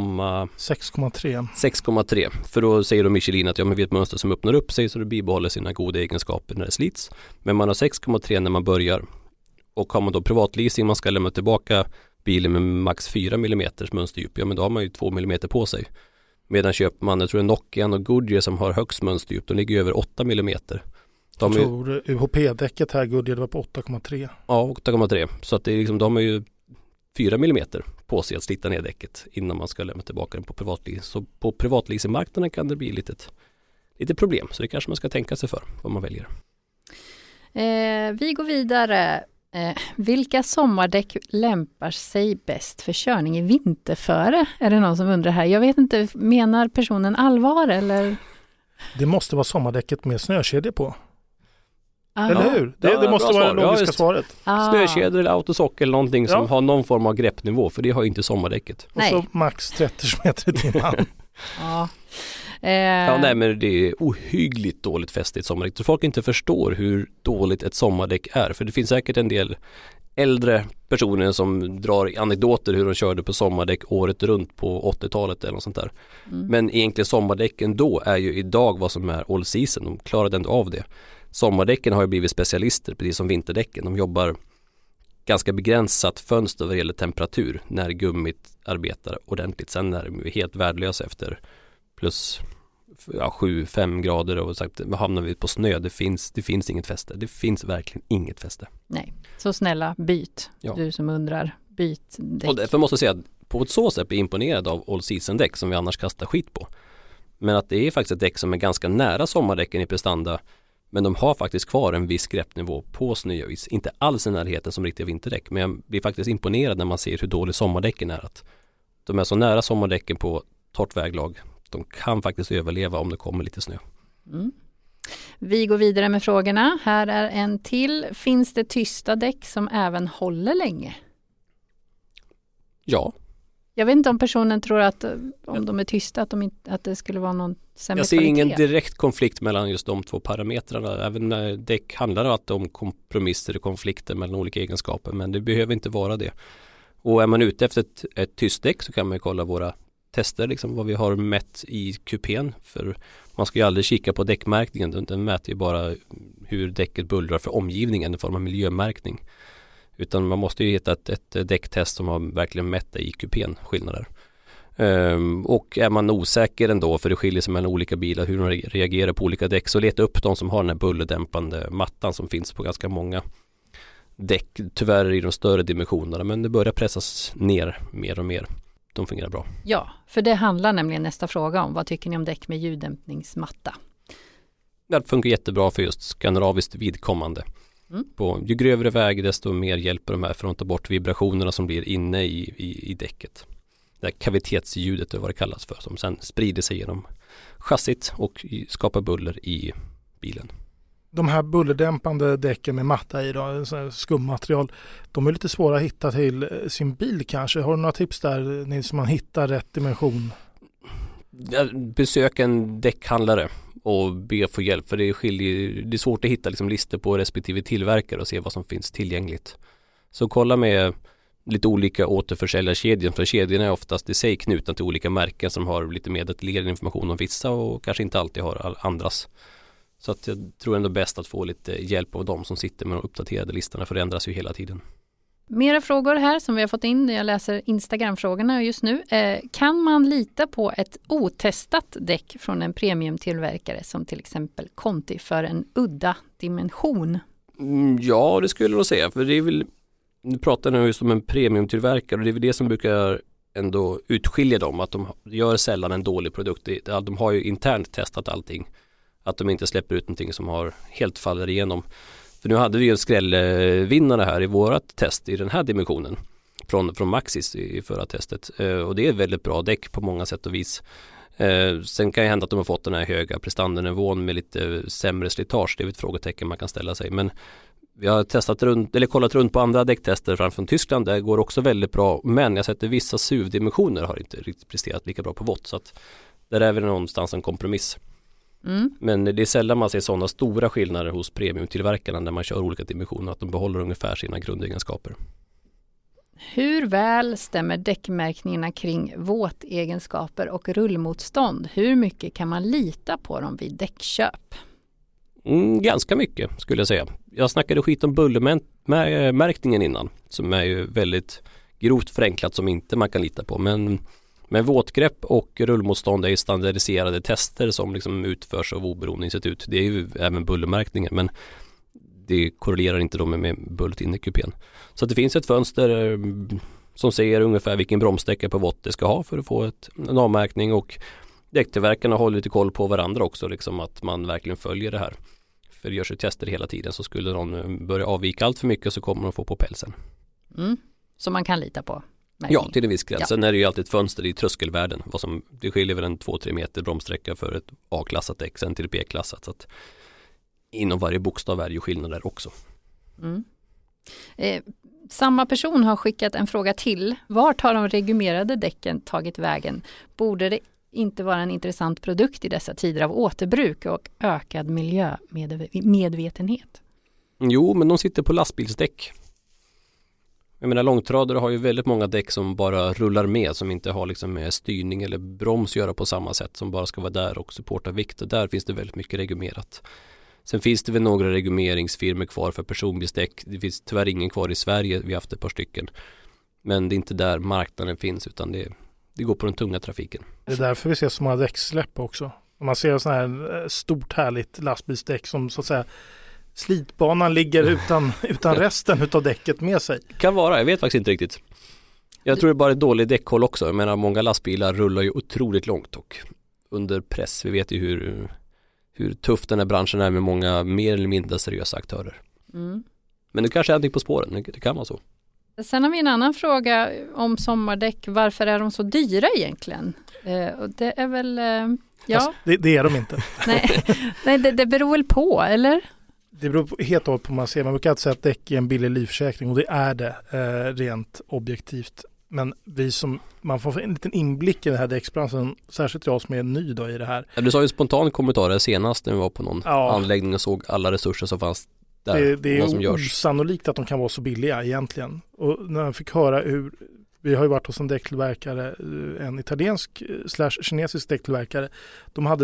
6,3. För då säger då Michelin att vi är ett mönster som öppnar upp sig så det bibehåller sina goda egenskaper när det slits. Men man har 6,3 när man börjar. Och har man då privatleasing, man ska lämna tillbaka bilen med max 4 mm mönsterdjup, men då har man ju 2 mm på sig. Medan köper man, jag tror Nokian och Goodyear som har högst mönsterdjup, de ligger över 8 mm. Jag tror UHP-däcket här, Goodyear, det var på 8,3. Ja, 8,3. Så att det är liksom, de har ju 4 mm på sig att slita ner däcket innan man ska lämna tillbaka den på privatleasing. Så på privatleasingmarknaden kan det bli lite problem. Så det kanske man ska tänka sig för vad man väljer. Vi går vidare. Vilka sommardäck lämpar sig bäst för körning i vinterföre? Är det någon som undrar här? Jag vet inte, menar personen allvar eller? Det måste vara sommardäcket med snökedjor på. Eller hur? Det måste vara det logiska svaret. Snökedjor eller autosock eller någonting som har någon form av greppnivå, för det har ju inte sommardäcket. Och så max 30 meter i timmen. Men det är ohyggligt dåligt fäste i ett sommardäck. Så folk inte förstår hur dåligt ett sommardäck är. För det finns säkert en del äldre personer som drar anekdoter hur de körde på sommardäck året runt på 80-talet eller något sånt där. Men egentligen sommardäcken då är ju idag vad som är all season. De klarade ändå av det. Sommardäcken har ju blivit specialister precis som vinterdäcken. De jobbar ganska begränsat fönster vad det gäller temperatur när gummit arbetar ordentligt. Sen är de helt värdelösa efter plus 7-5 grader och sagt, hamnar vi på snö, det finns inget fäste. Det finns verkligen inget fäste. Nej, så snälla, byt. Ja. Du som undrar, byt däck. Och därför måste jag säga att på ett så sätt blir imponerad av all season däck som vi annars kastar skit på. Men att det är faktiskt ett däck som är ganska nära sommardäcken i prestanda, men de har faktiskt kvar en viss greppnivå på snöis. Inte alls i närheten som riktiga vinterdäck, men jag blir faktiskt imponerad när man ser hur dålig sommardäcken är. Att de är så nära sommardäcken på torrt väglag. De kan faktiskt överleva om det kommer lite snö. Vi går vidare med frågorna. Här är en till. Finns det tysta däck som även håller länge? Ja. Jag vet inte om personen tror att om de är tysta att det skulle vara någon sämre kvalitet. Jag ser ingen direkt konflikt mellan just de två parametrarna. Även däck handlar om kompromisser och konflikter mellan olika egenskaper, men det behöver inte vara det. Och är man ute efter ett tyst däck så kan man ju kolla våra tester, liksom vad vi har mätt i kupén, för man ska ju aldrig kika på däckmärkningen, den mäter ju bara hur däcket bullrar för omgivningen i form av miljömärkning, utan man måste ju hitta ett däcktest som har verkligen mätt i kupén skillnader. Och är man osäker ändå, för det skiljer sig mellan olika bilar hur de reagerar på olika däck, så leta upp de som har den här bullerdämpande mattan som finns på ganska många däck, tyvärr i de större dimensionerna, men det börjar pressas ner mer och mer. De fungerar bra. Ja, för det handlar nämligen nästa fråga om. Vad tycker ni om däck med ljuddämpningsmatta? Det funkar jättebra för just skandinaviskt vidkommande. Ju grövre väg desto mer hjälper de här för att ta bort vibrationerna som blir inne i däcket. Det här kavitetsljudet är vad det kallas för, som sen sprider sig genom chassit och skapar buller i bilen. De här bullerdämpande däcken med matta i då, skummaterial, de är lite svåra att hitta till sin bil kanske. Har du några tips där, Nils, som man hittar rätt dimension? Besök en däckhandlare och be få hjälp, för det är svårt att hitta liksom listor på respektive tillverkare och se vad som finns tillgängligt. Så kolla med lite olika återförsäljarkedjor, för kedjorna är oftast i sig knutna till olika märken som har lite mer detaljerad information om vissa och kanske inte alltid har andras. Så att jag tror ändå bäst att få lite hjälp av dem som sitter med de uppdaterade listorna, för det ändras ju hela tiden. Mera frågor här som vi har fått in när jag läser Instagram-frågorna just nu. Kan man lita på ett otestat däck från en premiumtillverkare som till exempel Conti för en udda dimension? Ja, det skulle jag säga. För det är väl, nu pratar jag just om en premiumtillverkare och det är väl det som brukar ändå utskilja dem. Att de gör sällan en dålig produkt. De har ju internt testat allting. Att de inte släpper ut någonting som har helt faller igenom. För nu hade vi en skrällvinnare här i vårat test i den här dimensionen från Maxis i förra testet. Och det är ett väldigt bra däck på många sätt och vis. Sen kan det hända att de har fått den här höga prestandanivån med lite sämre slitage. Det är ett frågetecken man kan ställa sig. Men vi har kollat runt på andra däcktester framför Tyskland. Det går också väldigt bra. Men jag sätter vissa SUV-dimensioner har inte riktigt presterat lika bra på vått. Så att där är väl någonstans en kompromiss. Men det är sällan man ser sådana stora skillnader hos premiumtillverkarna när man kör olika dimensioner, att de behåller ungefär sina grundegenskaper. Hur väl stämmer däckmärkningarna kring våtegenskaper och rullmotstånd? Hur mycket kan man lita på dem vid däckköp? Ganska mycket skulle jag säga. Jag snackade skit om bullermärkningen innan, som är ju väldigt grovt förenklat som inte man kan lita på. Men våtgrepp och rullmotstånd är ju standardiserade tester som liksom utförs av oberoende institut. Det är ju även bullermärkningen, men det korrelerar inte då med bullret inne i kupén. Så att det finns ett fönster som säger ungefär vilken bromssträcka på vått det ska ha för att få en avmärkning, och däcktillverkarna håller lite koll på varandra också, liksom att man verkligen följer det här. För det görs ju tester hela tiden, så skulle någon börja avvika allt för mycket så kommer de få på pälsen. Så man kan lita på? Ja, till en viss gräns. Sen är det ju alltid ett fönster i tröskelvärden. Det skiljer väl en 2-3 meter bromssträcka för ett A-klassat däck, sen till ett B-klassat. Så att inom varje bokstav är det ju skillnad där också. Samma person har skickat en fråga till. Vart har de regummerade däcken tagit vägen? Borde det inte vara en intressant produkt i dessa tider av återbruk och ökad miljömedvetenhet? Jo, men de sitter på lastbilsdäck. Jag menar, långtradare har ju väldigt många däck som bara rullar med, som inte har liksom med styrning eller broms göra på samma sätt, som bara ska vara där och supporta vikt. Och där finns det väldigt mycket regumerat. Sen finns det väl några regumeringsfirmor kvar för personbilsdäck. Det finns tyvärr ingen kvar i Sverige. Vi har haft ett par stycken. Men det är inte där marknaden finns, utan det går på den tunga trafiken. Det är därför vi ser så många däcksläpp också. Om man ser så här stort härligt lastbilsdäck som så att säga slitbanan ligger utan resten av däcket med sig. Kan vara, jag vet faktiskt inte riktigt. Jag tror det är bara ett dåligt däckhåll också. Jag menar, många lastbilar rullar ju otroligt långt och under press. Vi vet ju hur tuff den här branschen är med många mer eller mindre seriösa aktörer. Men det kanske är någonting på spåren, det kan vara så. Sen har vi en annan fråga om sommardäck. Varför är de så dyra egentligen? Och det är väl... ja. Alltså, det är de inte. Nej, det beror väl på, eller? Det beror helt och hållet på vad man ser. Man brukar alltid säga att däck är en billig livförsäkring, och det är det rent objektivt. Men man får en liten inblick i den här däcksbranschen, särskilt jag som är ny då i det här. Du sa ju spontan kommentar senast när vi var på någon anläggning och såg alla resurser som fanns där. Det är osannolikt att de kan vara så billiga egentligen. Och när jag fick höra vi har ju varit hos en däcktillverkare, en italiensk / kinesisk däcktillverkare. De hade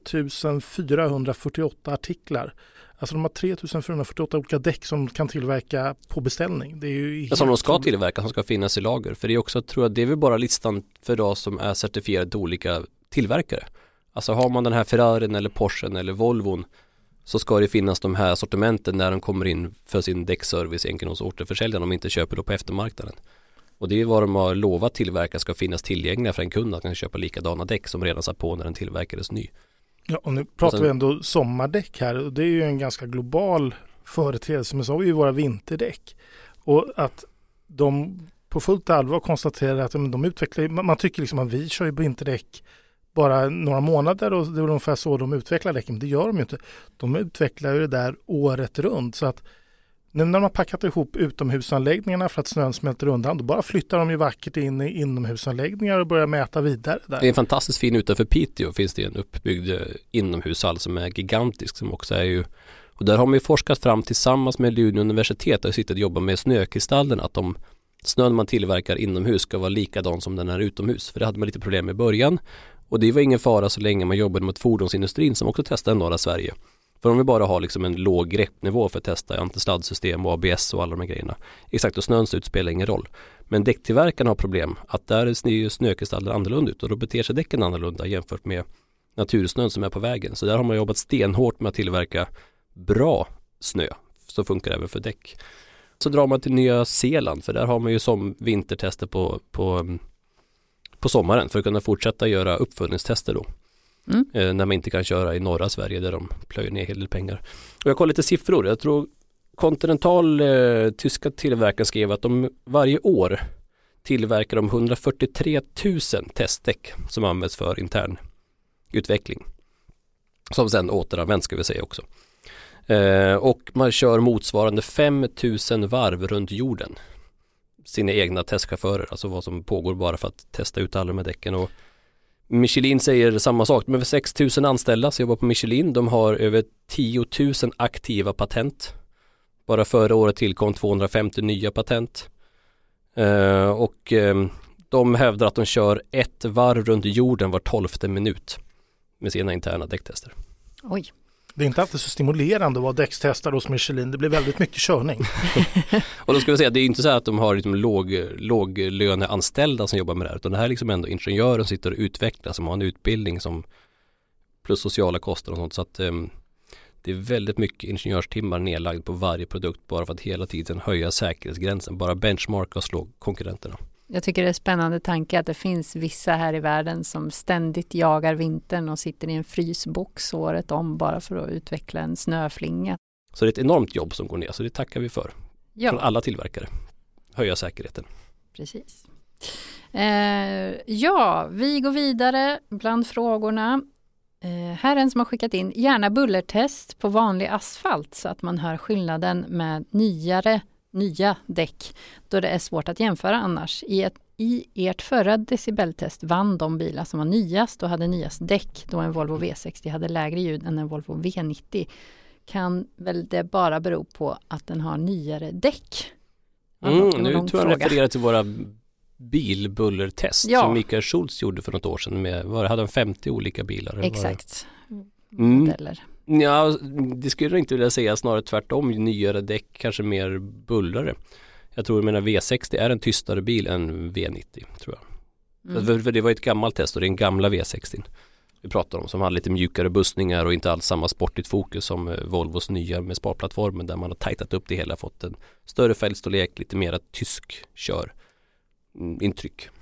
3448 artiklar. Alltså de har 3448 olika däck som kan tillverka på beställning. Det är ju som de ska tillverka, som ska finnas i lager. För det är också, tror jag, det är väl bara listan för idag som är certifierad till olika tillverkare. Alltså har man den här Ferrarin eller Porschen eller Volvon, så ska det finnas de här sortimenten när de kommer in för sin däckservice egentligen hos återförsäljaren, om de inte köper då på eftermarknaden. Och det är vad de har lovat tillverka ska finnas tillgängliga för en kund, att kan köpa likadana däck som redan satt på när den tillverkades ny. Ja, och nu pratar vi ändå sommardäck här, och det är ju en ganska global företeelse, men så har vi ju våra vinterdäck. Och att de på fullt allvar konstaterar att de utvecklar, man tycker liksom att vi kör ju vinterdäck bara några månader och det är ungefär så de utvecklar däcken, men det gör de ju inte. De utvecklar ju det där året runt, så att nu när de har packat ihop utomhusanläggningarna för att snön smälter undan, då bara flyttar de ju vackert in i inomhusanläggningar och börjar mäta vidare där. Det är en fantastiskt fin utanför Piteå, finns det en uppbyggd inomhushall som är gigantisk, som också är ju, och där har man ju forskat fram tillsammans med Luleå universitet och sitter och jobbar med snökristallen, att snön man tillverkar inomhus ska vara likadan som den är utomhus, för det hade man lite problem med i början, och det var ingen fara så länge man jobbade mot fordonsindustrin som också testade i norra Sverige. För om vi bara har liksom en låg greppnivå för att testa antisladdsystem och ABS och alla de här grejerna. Exakt, och snön ut spelar ingen roll. Men däcktillverkarna har problem att där ser snökristallen annorlunda ut, och då beter sig däcken annorlunda jämfört med natursnön som är på vägen. Så där har man jobbat stenhårt med att tillverka bra snö. Så funkar det även för däck. Så drar man till Nya Zeeland, för där har man ju som vintertester på sommaren för att kunna fortsätta göra uppföljningstester då. När man inte kan köra i norra Sverige där de plöjer ner hel del pengar. Och jag kollar lite siffror. Jag tror Continental, tyska tillverkaren, skrev att de varje år tillverkar de 143 000 testdäck som används för intern utveckling. Som sen återanvänds, ska vi säga också. Och man kör motsvarande 5 000 varv runt jorden. Sina egna testchaufförer, alltså vad som pågår bara för att testa ut alla de här däcken. Och Michelin säger samma sak. De har 6 000 anställda som jobbar på Michelin. De har över 10 000 aktiva patent. Bara förra året tillkom 250 nya patent. Och de hävdar att de kör ett varv runt jorden var 12:e minut med sina interna däcktester. Oj. Det är inte alltid så stimulerande att vara däckstestare hos Michelin. Det blir väldigt mycket körning. Och då ska vi säga, det är inte så att de har liksom låglöneanställda som jobbar med det här, utan det här är liksom ändå ingenjörer som sitter och utvecklar, som har en utbildning som plus sociala kostnader och sånt. Så att det är väldigt mycket ingenjörstimmar nedlagd på varje produkt bara för att hela tiden höja säkerhetsgränsen, bara benchmarka och slå konkurrenterna. Jag tycker det är spännande tanke att det finns vissa här i världen som ständigt jagar vintern och sitter i en frysbox året om bara för att utveckla en snöflinga. Så det är ett enormt jobb som går ner, så det tackar vi för. Ja. Från alla tillverkare. Höja säkerheten. Precis. Vi går vidare bland frågorna. Här är en som har skickat in gärna bullertest på vanlig asfalt så att man hör skillnaden med nya däck då det är svårt att jämföra annars. I ert förra decibeltest vann de bilar som var nyast och hade nyast däck då en Volvo V60 hade lägre ljud än en Volvo V90. Kan väl det bara bero på att den har nyare däck? Nu tror jag refererar till våra bilbullertest som Mikael Schultz gjorde för något år sedan hade han 50 olika bilar. Exakt. Modeller. Ja, det skulle jag inte vilja säga, snarare tvärtom, nyare däck kanske mer bullrare. Jag tror V60 är en tystare bil än V90 tror jag. För det var ett gammalt test och det är en gamla V60 vi pratar om som hade lite mjukare bussningar och inte alls samma sportigt fokus som Volvos nya med sparplattformen där man har tajtat upp det hela, fått en större fälgstorlek, lite mera tysk intryck.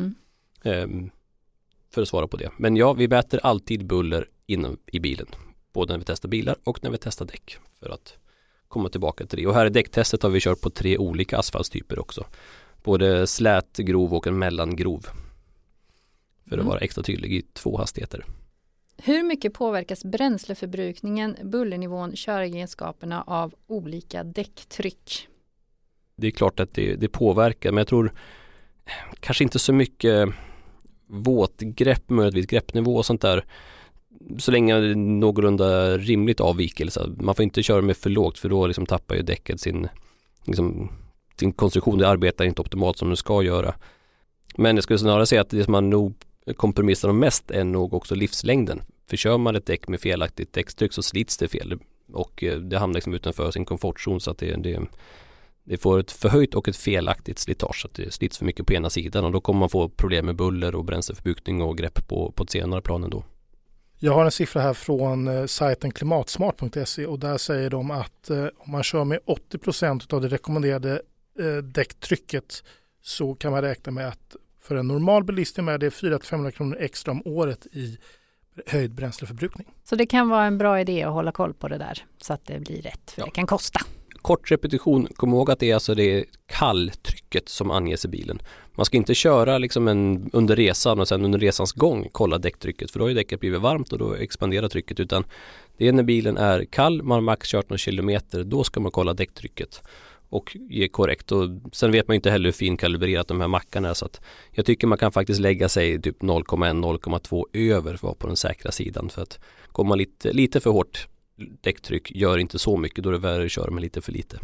För att svara på det. Men ja, vi mäter alltid buller i bilen. Både när vi testar bilar och när vi testar däck för att komma tillbaka till det. Och här i däcktestet har vi kört på 3 olika asfaltstyper också. Både slät, grov och en mellangrov. För att vara extra tydlig i 2 hastigheter. Hur mycket påverkas bränsleförbrukningen, bullernivån, köregenskaperna av olika däcktryck? Det är klart att det påverkar, men jag tror kanske inte så mycket våtgrepp, möjligtvis greppnivå och sånt där. Så länge det är någorlunda rimligt avvikelse. Man får inte köra med för lågt för då liksom tappar ju däcket sin konstruktion. Det arbetar inte optimalt som det ska göra. Men jag skulle snarare säga att det som man nog kompromissar om mest är nog också livslängden. För kör man ett däck med felaktigt däckstryck så slits det fel och det hamnar liksom utanför sin komfortzon så att det får ett förhöjt och ett felaktigt slitage så att det slits för mycket på ena sidan och då kommer man få problem med buller och bränsleförbrukning och grepp på ett senare plan ändå. Jag har en siffra här från sajten klimatsmart.se och där säger de att om man kör med 80% av det rekommenderade däcktrycket så kan man räkna med att för en normal bilist är det 400-500 kronor extra om året i höjd bränsleförbrukning. Så det kan vara en bra idé att hålla koll på det där så att det blir rätt, för det kan kosta. Kort repetition, kom ihåg att det är kalltrycket som anges i bilen. Man ska inte köra liksom under resan och sen under resans gång kolla däcktrycket för då har ju däcket blivit varmt och då expanderar trycket, utan det är när bilen är kall, man har max kört några kilometer, då ska man kolla däcktrycket och ge korrekt. Och sen vet man inte heller hur finkalibrerat de här mackarna är, så att jag tycker man kan faktiskt lägga sig typ 0,1-0,2 över för att vara på den säkra sidan, för att kommer man lite för hårt däcktryck gör inte så mycket, då är det värre att köra med lite för lite.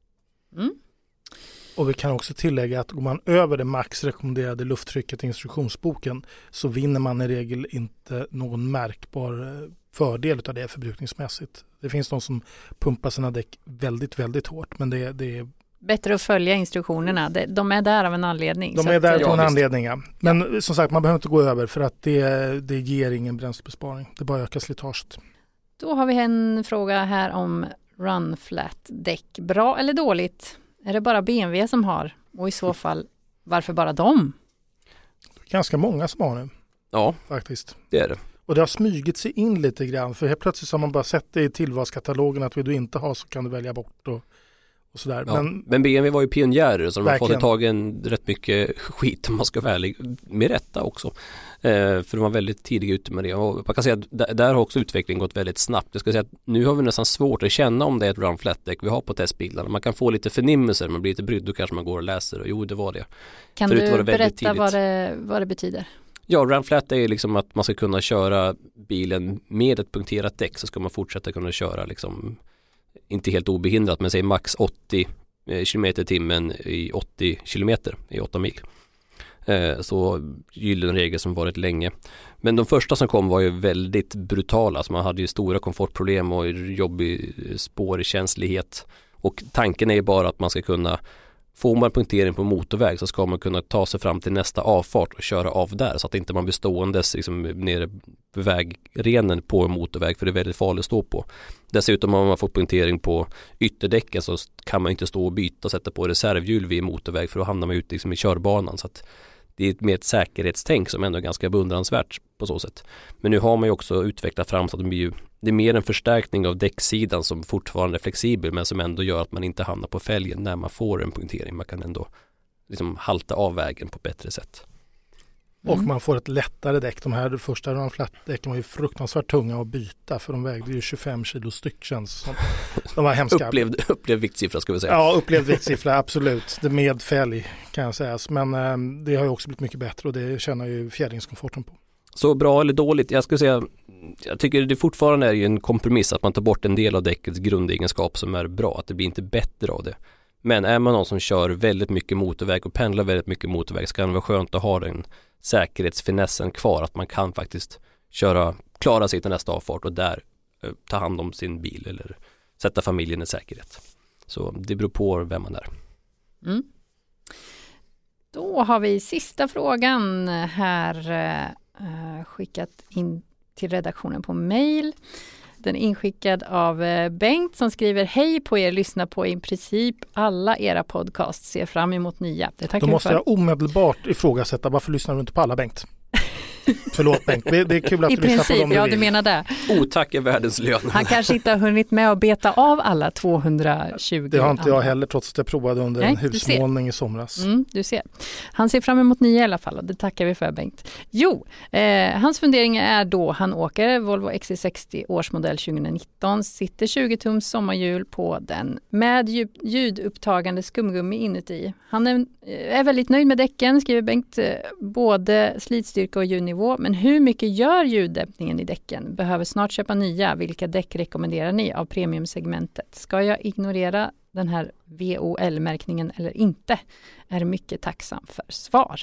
Och vi kan också tillägga att går man över det max rekommenderade lufttrycket i instruktionsboken så vinner man i regel inte någon märkbar fördel av det förbrukningsmässigt. Det finns de som pumpar sina däck väldigt, väldigt hårt, men det är bättre att följa instruktionerna. De är där av en anledning. De är där av en anledning, ja. Men som sagt, man behöver inte gå över för att det ger ingen bränslebesparing. Det bara ökar slitaget. Då har vi en fråga här om run flat däck. Bra eller dåligt? Är det bara BMW som har? Och i så fall, varför bara dem? Ganska många som har nu. Ja, faktiskt. Det är det. Och det har smygit sig in lite grann. För helt plötsligt har man bara sett det i tillvalskatalogen att vill du inte ha så kan du välja bort och sådär. Ja, men BMW var ju pionjärer så de har fått tagit rätt mycket skit om man ska vara ärlig. Med rätta också. För de var väldigt tidiga ute med det. Och man kan säga att där har också utvecklingen gått väldigt snabbt. Jag ska säga att nu har vi nästan svårt att känna om det är ett run flat däck vi har på testbilarna. Man kan få lite förnimmelser, man blir lite brydd och kanske man går och läser. Och jo, det var det. Kan förut du berätta vad det betyder? Ja, run flat är liksom att man ska kunna köra bilen med ett punkterat däck, så ska man fortsätta kunna köra liksom, inte helt obehindrat, men säg max 80 kilometer i timmen i 80 kilometer i 8 mil. Så gyllene regel som varit länge. Men de första som kom var ju väldigt brutala. Så man hade ju stora komfortproblem och jobbig spårkänslighet. Och tanken är ju bara att man ska kunna, får man punktering på motorväg så ska man kunna ta sig fram till nästa avfart och köra av där. Så att inte man blir ståendes liksom, nere på vägrenen på en motorväg, för det är väldigt farligt att stå på. Dessutom om man får punktering på ytterdäcken så kan man inte stå och byta och sätta på reservhjul vid motorväg, för då hamnar man ute liksom i körbanan. Så att det är mer ett säkerhetstänk som ändå är ganska beundransvärt på så sätt. Men nu har man ju också utvecklat fram så att det är mer en förstärkning av däcksidan som fortfarande är flexibel, men som ändå gör att man inte hamnar på fälgen när man får en punktering. Man kan ändå liksom halta av vägen på ett bättre sätt. Och man får ett lättare däck. De här första flattdäcken var ju fruktansvärt tunga att byta, för de vägde ju 25 kilo styck, känns som. De var hemska. Upplevd viktsiffra ska vi säga. Ja, upplevd viktsiffra, absolut. Det med fälg kan jag säga. Men det har ju också blivit mycket bättre och det känner ju fjädringskomforten på. Så bra eller dåligt? Jag skulle säga, jag tycker det fortfarande är ju en kompromiss att man tar bort en del av däckets grundegenskap som är bra. Att det blir inte bättre av det. Men är man någon som kör väldigt mycket motorväg och pendlar väldigt mycket motorväg, så kan det vara skönt att ha den säkerhetsfinessen kvar, att man kan faktiskt klara sig till nästa avfart och där ta hand om sin bil eller sätta familjen i säkerhet. Så det beror på vem man är. Mm. Då har vi sista frågan här skickat in till redaktionen på mejl. Den är inskickad av Bengt som skriver: hej på er, lyssna på i princip alla era podcasts, ser fram emot nya. Då måste jag omedelbart ifrågasätta, varför lyssnar du inte på alla, Bengt? Förlåt Bengt, det är kul att du lyssnar på dem. Ja, du menar det. Otack är världens lön. Han kanske inte har hunnit med att beta av alla 220. Det har inte jag heller, trots att jag provade under en husmålning i somras. Du ser. Han ser fram emot nya i alla fall, och det tackar vi för, Bengt. Jo, hans funderingar är då han åker Volvo XC60 årsmodell 2019, sitter 20-tums sommarhjul på den med ljudupptagande skumgummi inuti. Han är väldigt nöjd med däcken, skriver Bengt, både slitstyrka och ljudnivå. Men hur mycket gör ljuddämpningen i däcken? Behöver snart köpa nya. Vilka däck rekommenderar ni av premiumsegmentet? Ska jag ignorera den här VOL-märkningen eller inte? Är mycket tacksam för svar.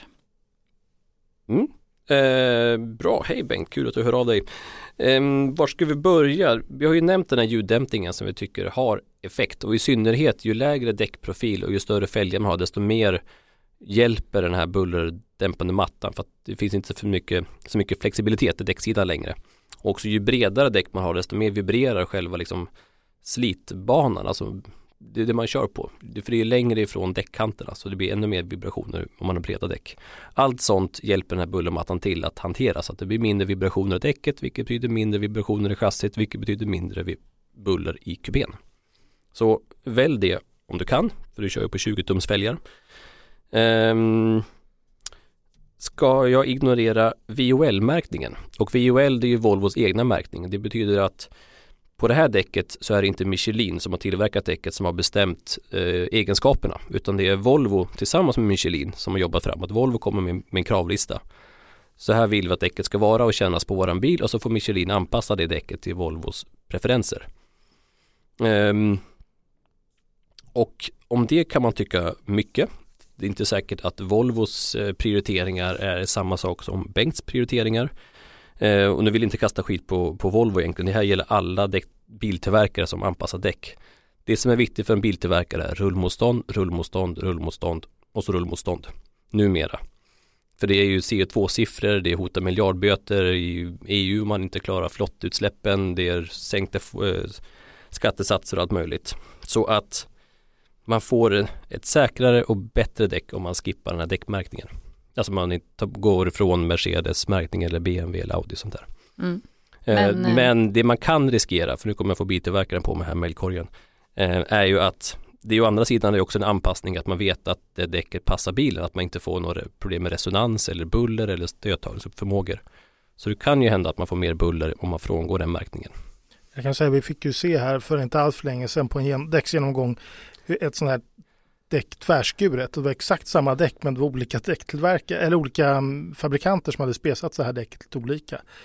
Bra, hej Bengt, kul att du hör av dig. Var ska vi börja? Vi har ju nämnt den här ljuddämpningen som vi tycker har effekt, och i synnerhet ju lägre däckprofil och ju större fälgar man har, desto mer hjälper den här bullerdämpande mattan, för att det finns inte så mycket flexibilitet i däcksidan längre. Och också ju bredare däck man har, desto mer vibrerar själva liksom slitbanan, alltså det är det man kör på. För det är längre ifrån däckkanterna, så det blir ännu mer vibrationer om man har breda däck. Allt sånt hjälper den här bullermattan till att hantera, så att det blir mindre vibrationer i däcket, vilket betyder mindre vibrationer i chassit, vilket betyder mindre buller i kupén. Så välj det om du kan, för du kör ju på 20-tums fälgar. Ska jag ignorera VOL-märkningen? Och VOL, det är ju Volvos egna märkning. Det betyder att på det här däcket så är det inte Michelin som har tillverkat däcket som har bestämt egenskaperna, utan det är Volvo tillsammans med Michelin som har jobbat fram. Att Volvo kommer med en kravlista. Så här vill vi att däcket ska vara och kännas på våran bil, och så får Michelin anpassa det däcket till Volvos preferenser. Och om det kan man tycka mycket. Det är inte säkert att Volvos prioriteringar är samma sak som Bengts prioriteringar. Och nu vill inte kasta skit på Volvo egentligen. Det här gäller alla biltillverkare som anpassar däck. Det som är viktigt för en biltillverkare är rullmotstånd, rullmotstånd, rullmotstånd och så rullmotstånd. Numera. För det är ju CO2-siffror, det är hota miljardböter i EU om man inte klarar flottutsläppen, det är sänkta skattesatser och allt möjligt. Så att man får ett säkrare och bättre däck om man skippar den här däckmärkningen. Alltså man inte går ifrån Mercedes-märkning eller BMW eller Audi och sånt där. Men det man kan riskera, för nu kommer jag få biltillverkaren på mig här mejlkorgen, är ju att det är ju å andra sidan är också en anpassning att man vet att det däcket passar bilen, att man inte får några problem med resonans eller buller eller stödtagningsförmågor. Så det kan ju hända att man får mer buller om man frångår den märkningen. Jag kan säga att vi fick ju se här för inte alls för länge sedan på en däcksgenomgång ett sånt här däck tvärskuret. Det var exakt samma däck, men det var olika däcktillverkare eller olika fabrikanter som hade spesat så här däcket lite olika.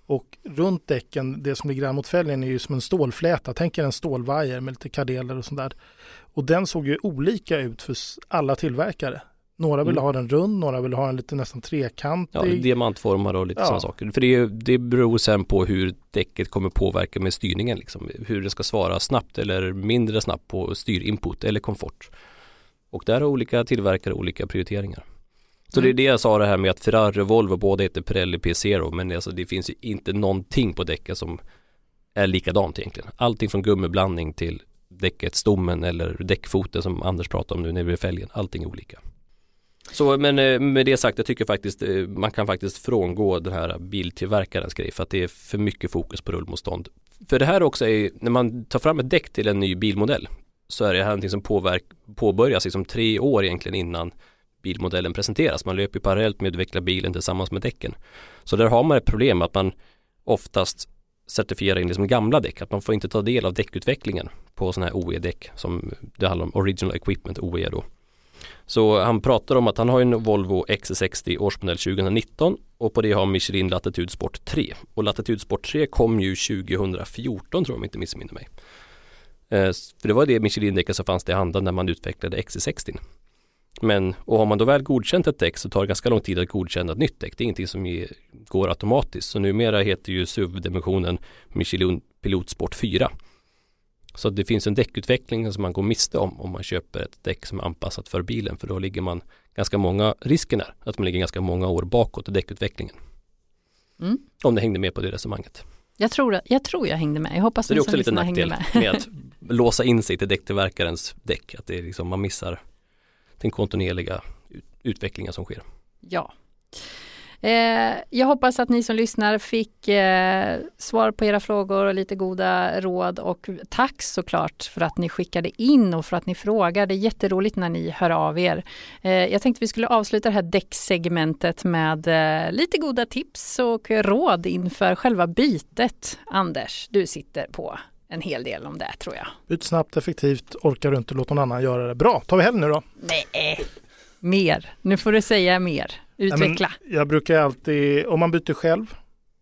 Och runt däcken, det som ligger mot fälgen är ju som en stålfläta. Tänk er en stålvajer med lite kardeler och sånt där. Och den såg ju olika ut för alla tillverkare. Några ville ha den rund, några ville ha den lite nästan trekantig. Ja, diamantformad och lite sådana saker. För det beror sen på hur däcket kommer påverka med styrningen. Liksom. Hur det ska svara snabbt eller mindre snabbt på styrinput eller komfort. Och där har olika tillverkare olika prioriteringar. Så det är det jag sa det här med att Ferrari och Volvo båda heter Pirelli P0, men alltså det finns ju inte någonting på däcket som är likadant egentligen. Allting från gummiblandning till däcket, stommen eller däckfoten som Anders pratade om nu nere vid fälgen. Allting är olika. Så men med det sagt, jag tycker faktiskt man kan faktiskt frångå den här biltillverkarens grej för att det är för mycket fokus på rullmotstånd. För det här också är, när man tar fram ett däck till en ny bilmodell så är det här någonting som påbörjas liksom 3 år egentligen innan bilmodellen presenteras. Man löper parallellt med att utveckla bilen tillsammans med däcken. Så där har man ett problem att man oftast certifierar in liksom gamla däck. Att man får inte ta del av däckutvecklingen på sådana här OE-däck som det handlar om Original Equipment, OE då. Så han pratar om att han har en Volvo XC60 årsmodell 2019 och på det har Michelin Latitude Sport 3. Och Latitude Sport 3 kom ju 2014 tror jag, om inte missminner mig. För det var det Michelin-däcket som fanns i handen när man utvecklade XC60. Men, och har man då väl godkänt ett däck så tar det ganska lång tid att godkänna ett nytt däck. Det är ingenting som går automatiskt. Så numera heter ju SUV-dimensionen Michelin Pilot Sport 4. Så det finns en däckutveckling som man går miste om man köper ett däck som är anpassat för bilen. För då ligger man ganska många, risken är att man ligger ganska många år bakåt i däckutvecklingen. Om det hängde med på det resonemanget. Jag tror jag hängde med. Jag hoppas så det är också lite nackdel med att låsa in sig till däcktillverkarens däck. Att det är liksom, man missar den kontinuerliga utvecklingen som sker. Ja. Jag hoppas att ni som lyssnar fick svar på era frågor och lite goda råd, och tack såklart för att ni skickade in och för att ni frågar. Det är jätteroligt när ni hör av er. Jag tänkte vi skulle avsluta det här däcksegmentet med lite goda tips och råd inför själva bytet. Anders, du sitter på en hel del om det tror jag. Byt snabbt, effektivt, orkar du inte låta någon annan göra det. Bra, tar vi helg nu då? Nej, mer. Nu får du säga mer. Utveckla. Nej, jag brukar alltid, om man byter själv,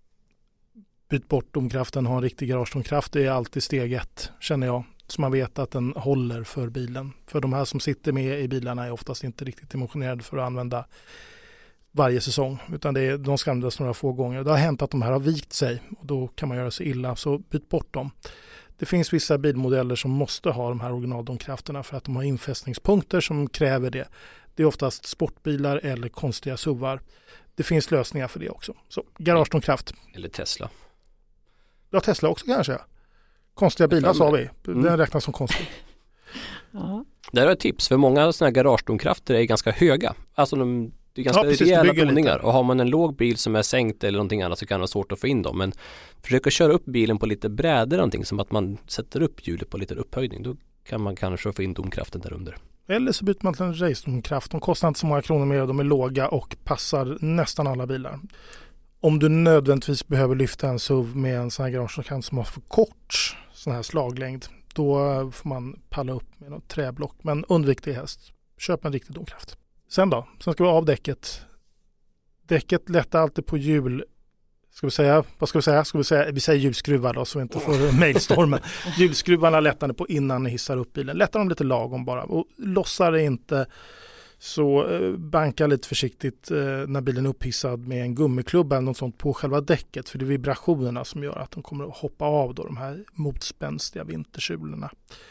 byt bort domkraften, ha en riktig garagedomkraft. Det är alltid steg 1, känner jag. Så man vet att den håller för bilen. För de här som sitter med i bilarna är oftast inte riktigt dimensionerade för att använda varje säsong. Utan de ska användas några få gånger. Det har hänt att de här har vikt sig och då kan man göra sig illa. Så byt bort dem. Det finns vissa bilmodeller som måste ha de här originaldomkrafterna för att de har infästningspunkter som kräver det. Det är oftast sportbilar eller konstiga SUVar. Det finns lösningar för det också. Så garagedomkraft. Eller Tesla. Ja, Tesla också kanske. Konstiga bilar sa vi. Den räknas som konstig. Ja. Där är ett tips. För många sådana här garagedomkrafter är ganska höga. Alltså det är ganska rejäla boningar. Och har man en låg bil som är sänkt eller någonting annat så kan det vara svårt att få in dem. Men försöka köra upp bilen på lite brädor någonting, som att man sätter upp hjulet på lite upphöjning. Då kan man kanske få in domkraften där under. Eller så byter man till en racedomkraft. De kostar inte så många kronor mer, de är låga och passar nästan alla bilar. Om du nödvändigtvis behöver lyfta en SUV med en sån här garagedomkraft som har för kort sån här slaglängd, då får man palla upp med något träblock. Men undvik det helst. Köp en riktig domkraft. Sen ska vi av däcket. Däcket lättar alltid på hjul. Ska vi säga? Vi säger hjulskruvar då, så vi inte får mejlstormen. Hjulskruvarna lättar ni på innan ni hissar upp bilen. Lättar dem lite lagom bara. Och lossar det inte, så banka lite försiktigt när bilen är upphissad med en gummiklubba eller något sånt på själva däcket. För det är vibrationerna som gör att de kommer att hoppa av då, de här motspänstiga vintersulorna.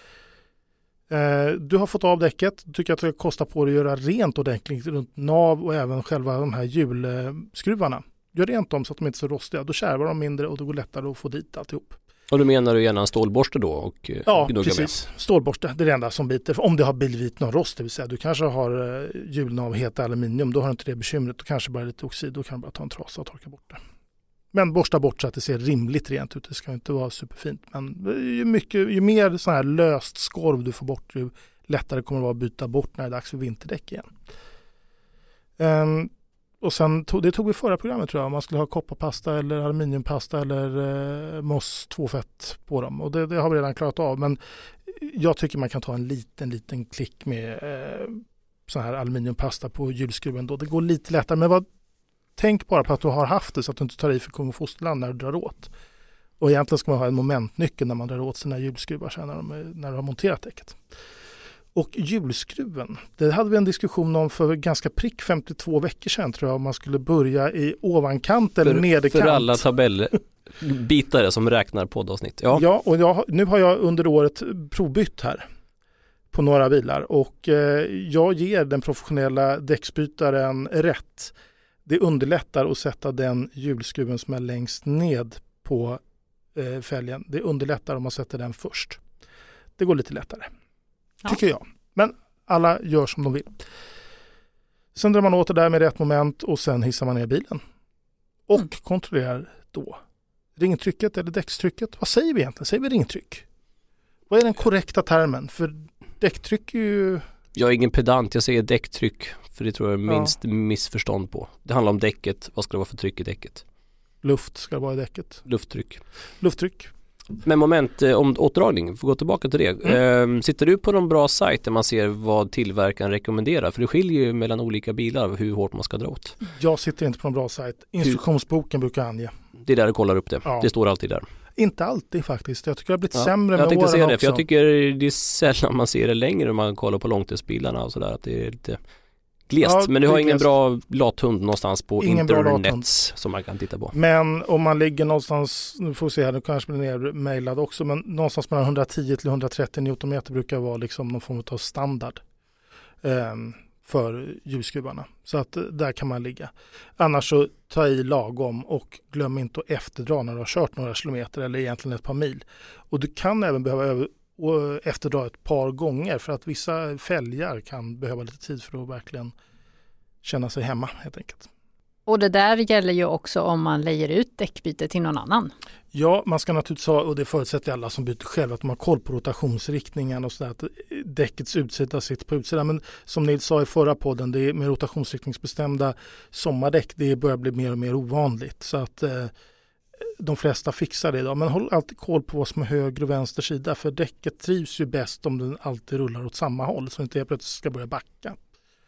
Du har fått av däcket. Du tycker att det kostar på dig att göra rent ordentligt runt nav och även själva de här hjulskruvarna. Gör rent dem så att de inte är så rostiga. Då kärvar de mindre och det går lättare att få dit alltihop. Och då menar du gärna en stålborste då? Och ja, precis. Med. Stålborste, det är det enda som biter. Om det har blivit någon rost, det vill säga du kanske har hjulnav heta aluminium, då har du inte det bekymret. Då kanske bara lite oxid, då kan du bara ta en trasa och torka bort det. Men borsta bort så att det ser rimligt rent ut. Det ska inte vara superfint. Men ju mer sån här löst skorv du får bort, ju lättare kommer det vara att byta bort när det är dags för vinterdäck igen. Och sen det tog vi förra programmet tror jag. Man skulle ha kopparpasta eller aluminiumpasta eller moss 2-fett på dem. Och det har vi redan klarat av. Men jag tycker man kan ta en liten klick med sån här aluminiumpasta på hjulskruven då. Det går lite lättare. Men tänk bara på att du har haft det så att du inte tar i för kung och fosterland när du drar åt. Och egentligen ska man ha en momentnyckel när man drar åt sina hjulskruvar sen när du har monterat däcket. Och hjulskruven, det hade vi en diskussion om för ganska prick 52 veckor sedan tror jag, om man skulle börja i ovankant eller nederkant. För alla tabellbitare som räknar poddavsnitt. Ja, och nu har jag under året provbytt här på några bilar och jag ger den professionella däcksbytaren rätt. Det underlättar att sätta den hjulskruven som är längst ned på fälgen. Det underlättar om man sätter den först. Det går lite lättare. Tycker jag. Men alla gör som de vill. Sen drar man åt det där med rätt moment och sen hissar man ner bilen. Och kontrollerar då ringtrycket eller däckstrycket. Vad säger vi egentligen? Säger vi ringtryck? Vad är den korrekta termen? För däcktryck är ju... Jag är ingen pedant, jag säger däcktryck. För det tror jag är minst missförstånd på. Det handlar om däcket. Vad ska det vara för tryck i däcket? Luft ska det vara i däcket. Lufttryck. Men moment om återdragning, får gå tillbaka till det. Sitter du på någon bra sajt där man ser vad tillverkaren rekommenderar? För det skiljer ju mellan olika bilar hur hårt man ska dra åt. Jag sitter inte på någon bra sajt. Instruktionsboken brukar ange. Det är där du kollar upp det. Ja. Det står alltid där. Inte alltid faktiskt. Jag tycker det har blivit sämre med åren. Jag tänkte säga det, också. för jag tycker det är sällan man ser det längre när man kollar på långtidsbilarna och sådär. Att det är lite glest. Ja, men du har ingen bra lathund någonstans på internet som man kan titta på. Men om man ligger någonstans, nu får vi se här, nu kanske blir nermailad också, men någonstans mellan 110 till 130 Nm brukar vara liksom någon form av standard för hjulskruvarna. Så att där kan man ligga. Annars så ta i lagom och glöm inte att efterdra när du har kört några kilometer eller egentligen ett par mil. Och du kan även behöva efterdra ett par gånger för att vissa fälgar kan behöva lite tid för att verkligen känna sig hemma helt enkelt. Och det där gäller ju också om man lejer ut däckbyte till någon annan. Ja, man ska naturligtvis ha, och det förutsätter alla som byter själv, att de har koll på rotationsriktningen och sådär, att däckets utsida sitter på utsidan. Men som Nils sa i förra podden, det är med rotationsriktningsbestämda sommardäck, det börjar bli mer och mer ovanligt. Så att de flesta fixar det idag. Men håll alltid koll på vad som är höger och vänster sida, för däcket trivs ju bäst om den alltid rullar åt samma håll, så inte helt plötsligt ska börja backa.